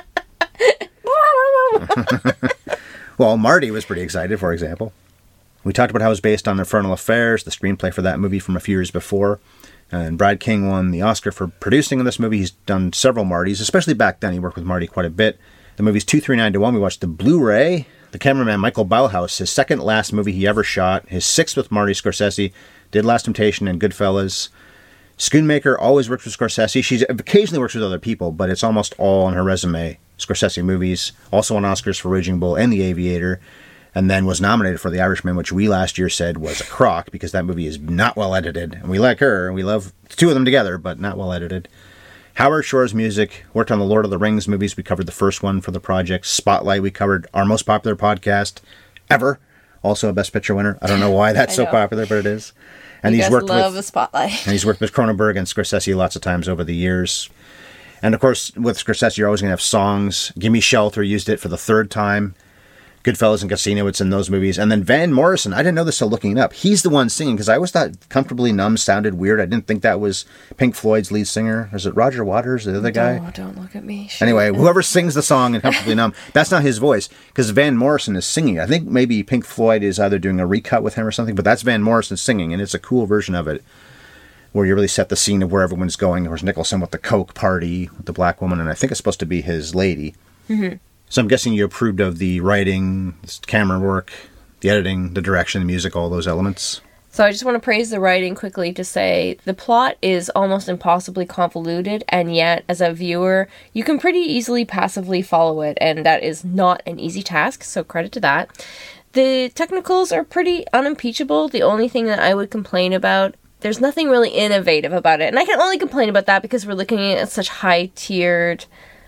B: Well, Marty was pretty excited, for example. We talked about how it was based on Infernal Affairs, the screenplay for that movie from a few years before. And Brad King won the Oscar for producing in this movie. He's done several Martys, especially back then. He worked with Marty quite a bit. The movie's two three nine to one. We watched the Blu-ray. The cameraman, Michael Ballhaus, his second last movie he ever shot. His sixth with Marty Scorsese. Did Last Temptation and Goodfellas. Schoonmaker always works with Scorsese. She occasionally works with other people, but it's almost all on her resume. Scorsese movies. Also won Oscars for Raging Bull and The Aviator. And then was nominated for The Irishman, which we last year said was a crock because that movie is not well edited. And we like her, and we love the two of them together, but not well edited. Howard Shore's music. Worked on the Lord of the Rings movies. We covered the first one for the project. Spotlight, we covered, our most popular podcast ever. Also a Best Picture winner. I don't know why that's so popular, but it is. And
A: you
B: he's
A: guys
B: worked
A: love
B: with
A: a Spotlight.
B: And he's worked with Cronenberg and Scorsese lots of times over the years. And of course, with Scorsese, you're always going to have songs. Gimme Shelter used it for the third time. Goodfellas and Casino, it's in those movies. And then Van Morrison, I didn't know this till looking it up. He's the one singing, because I always thought Comfortably Numb sounded weird. I didn't think that was Pink Floyd's lead singer. Is it Roger Waters, the other guy?
A: Oh, don't look at me. Shit.
B: Anyway, whoever sings the song in Comfortably Numb, that's not his voice, because Van Morrison is singing. I think maybe Pink Floyd is either doing a recut with him or something, but that's Van Morrison singing, and it's a cool version of it, where you really set the scene of where everyone's going. There's Nicholson with the Coke party, with the black woman, and I think it's supposed to be his lady. Mm-hmm. So I'm guessing you approved of the writing, the camera work, the editing, the direction, the music, all those elements.
A: So I just want to praise the writing quickly to say the plot is almost impossibly convoluted, and yet as a viewer you can pretty easily passively follow it, and that is not an easy task, so credit to that. The technicals are pretty unimpeachable. The only thing that I would complain about, there's nothing really innovative about it, and I can only complain about that because we're looking at such high-tiered,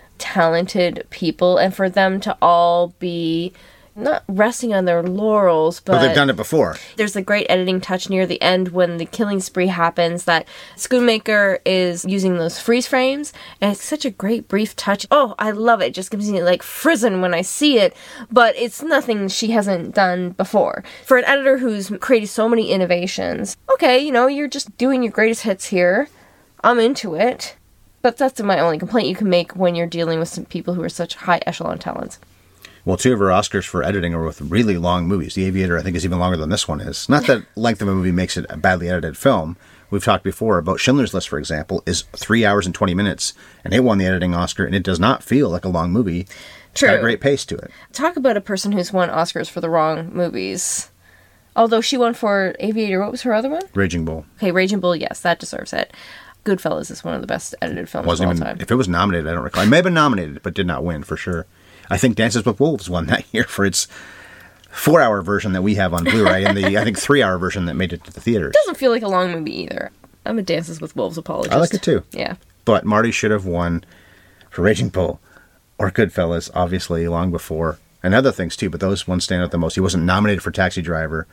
A: talented people, and for them to all be not resting on their laurels, but
B: But they've done it before.
A: There's a great editing touch near the end when the killing spree happens that Schoonmaker is using those freeze frames, and it's such a great brief touch. Oh, I love it. It just gives me like frizzen when I see it, but it's nothing she hasn't done before. For an editor who's created so many innovations, okay, you know, you're just doing your greatest hits here. I'm into it. But that's my only complaint you can make when you're dealing with some people who are such high echelon talents.
B: Well, two of her Oscars for editing are with really long movies. The Aviator, I think, is even longer than this one is. Not that length of a movie makes it a badly edited film. We've talked before about Schindler's List, for example, is three hours and twenty minutes, and it won the editing Oscar, and it does not feel like a long movie.
A: True.
B: It's got a great pace to it.
A: Talk about a person who's won Oscars for the wrong movies. Although she won for Aviator, what was her other one?
B: Raging Bull.
A: Okay, Raging Bull, yes, that deserves it. Goodfellas is one of the best edited films
B: Wasn't
A: of all
B: even,
A: time.
B: If it was nominated, I don't recall. It may have been nominated, but did not win, for sure. I think Dances with Wolves won that year for its four-hour version that we have on Blu-ray, and the, I think, three-hour version that made it to the theaters.
A: It doesn't feel like a long movie either. I'm a Dances with Wolves apologist.
B: I like it, too.
A: Yeah.
B: But Marty should have won for Raging Bull or Goodfellas, obviously, long before. And other things, too, but those ones stand out the most. He wasn't nominated for Taxi Driver.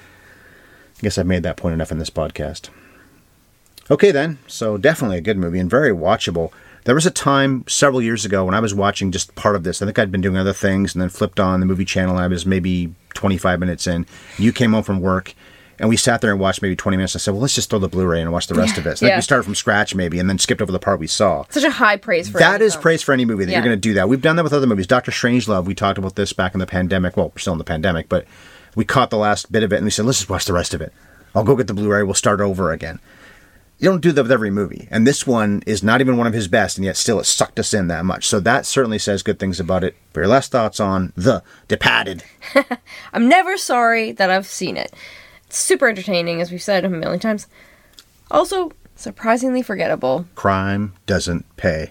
B: I guess I've made that point enough in this podcast. Okay, then. So definitely a good movie and very watchable. There was a time several years ago when I was watching just part of this. I think I'd been doing other things and then flipped on the movie channel. And I was maybe twenty-five minutes in. You came home from work And we sat there and watched maybe twenty minutes. I said, well, let's just throw the Blu-ray and watch the rest of it. So like
A: Yeah.
B: we started from scratch maybe and then skipped over the part we saw.
A: Such a high praise for
B: That
A: any
B: is
A: film.
B: praise for any movie that
A: Yeah.
B: you're going to do that. We've done that with other movies. Doctor Strangelove, we talked about this back in the pandemic. Well, we're still in the pandemic, but we caught the last bit of it and we said, let's just watch the rest of it. I'll go get the Blu-ray. We'll start over again. You don't do that with every movie. And this one is not even one of his best, and yet still it sucked us in that much. So that certainly says good things about it. For your last thoughts on The Departed.
A: I'm never sorry that I've seen it. It's super entertaining, as we've said a million times. Also, surprisingly forgettable.
B: Crime doesn't pay.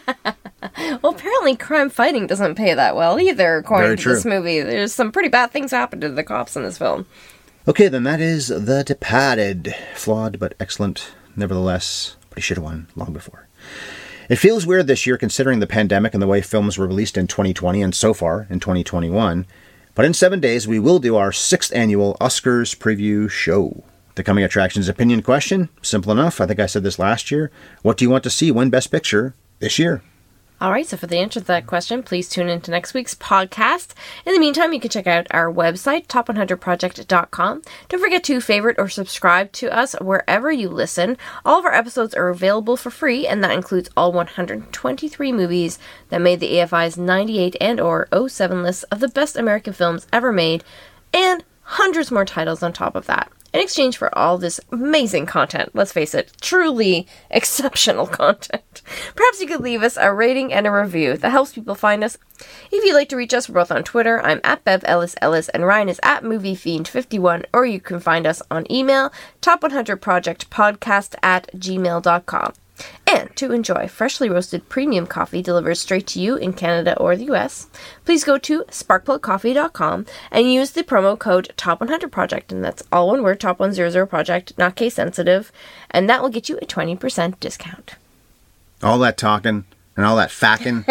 A: Well, apparently crime fighting doesn't pay that well either, according
B: Very
A: to
B: true.
A: this movie. There's some pretty bad things happen to the cops in this film.
B: Okay, then that is The Departed. Flawed, but excellent. Nevertheless, but he should have won long before. It feels weird this year considering the pandemic and the way films were released in twenty twenty and so far in twenty twenty-one. But in seven days, we will do our sixth annual Oscars preview show. The coming attractions opinion question, simple enough. I think I said this last year. What do you want to see win Best Picture this year?
A: All right, so for the answer to that question, please tune in to next week's podcast. In the meantime, you can check out our website, top one hundred project dot com. Don't forget to favorite or subscribe to us wherever you listen. All of our episodes are available for free, and that includes all one hundred twenty-three movies that made the A F I's ninety-eight and or oh seven list of the best American films ever made, and hundreds more titles on top of that. In exchange for all this amazing content, let's face it, truly exceptional content, perhaps you could leave us a rating and a review. That helps people find us. If you'd like to reach us, we're both on Twitter. I'm at Bev Ellis Ellis, and Ryan is at Movie Fiend fifty-one, or you can find us on email, top one hundred project podcast at gmail dot com. And to enjoy freshly roasted premium coffee delivered straight to you in Canada or the U S, please go to sparkplug coffee dot com and use the promo code top one hundred project, and that's all one word, top one hundred project, not case sensitive, and that will get you a twenty percent discount.
B: All that talking and all that facking.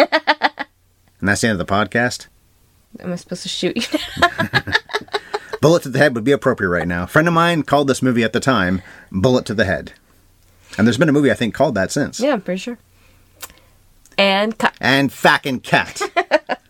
B: And that's the end of the podcast.
A: Am I supposed to shoot you now?
B: Bullet to the head would be appropriate right now. A friend of mine called this movie at the time Bullet to the Head. And there's been a movie, I think, called that since.
A: Yeah, I'm pretty sure. And cut.
B: And fackin' cat.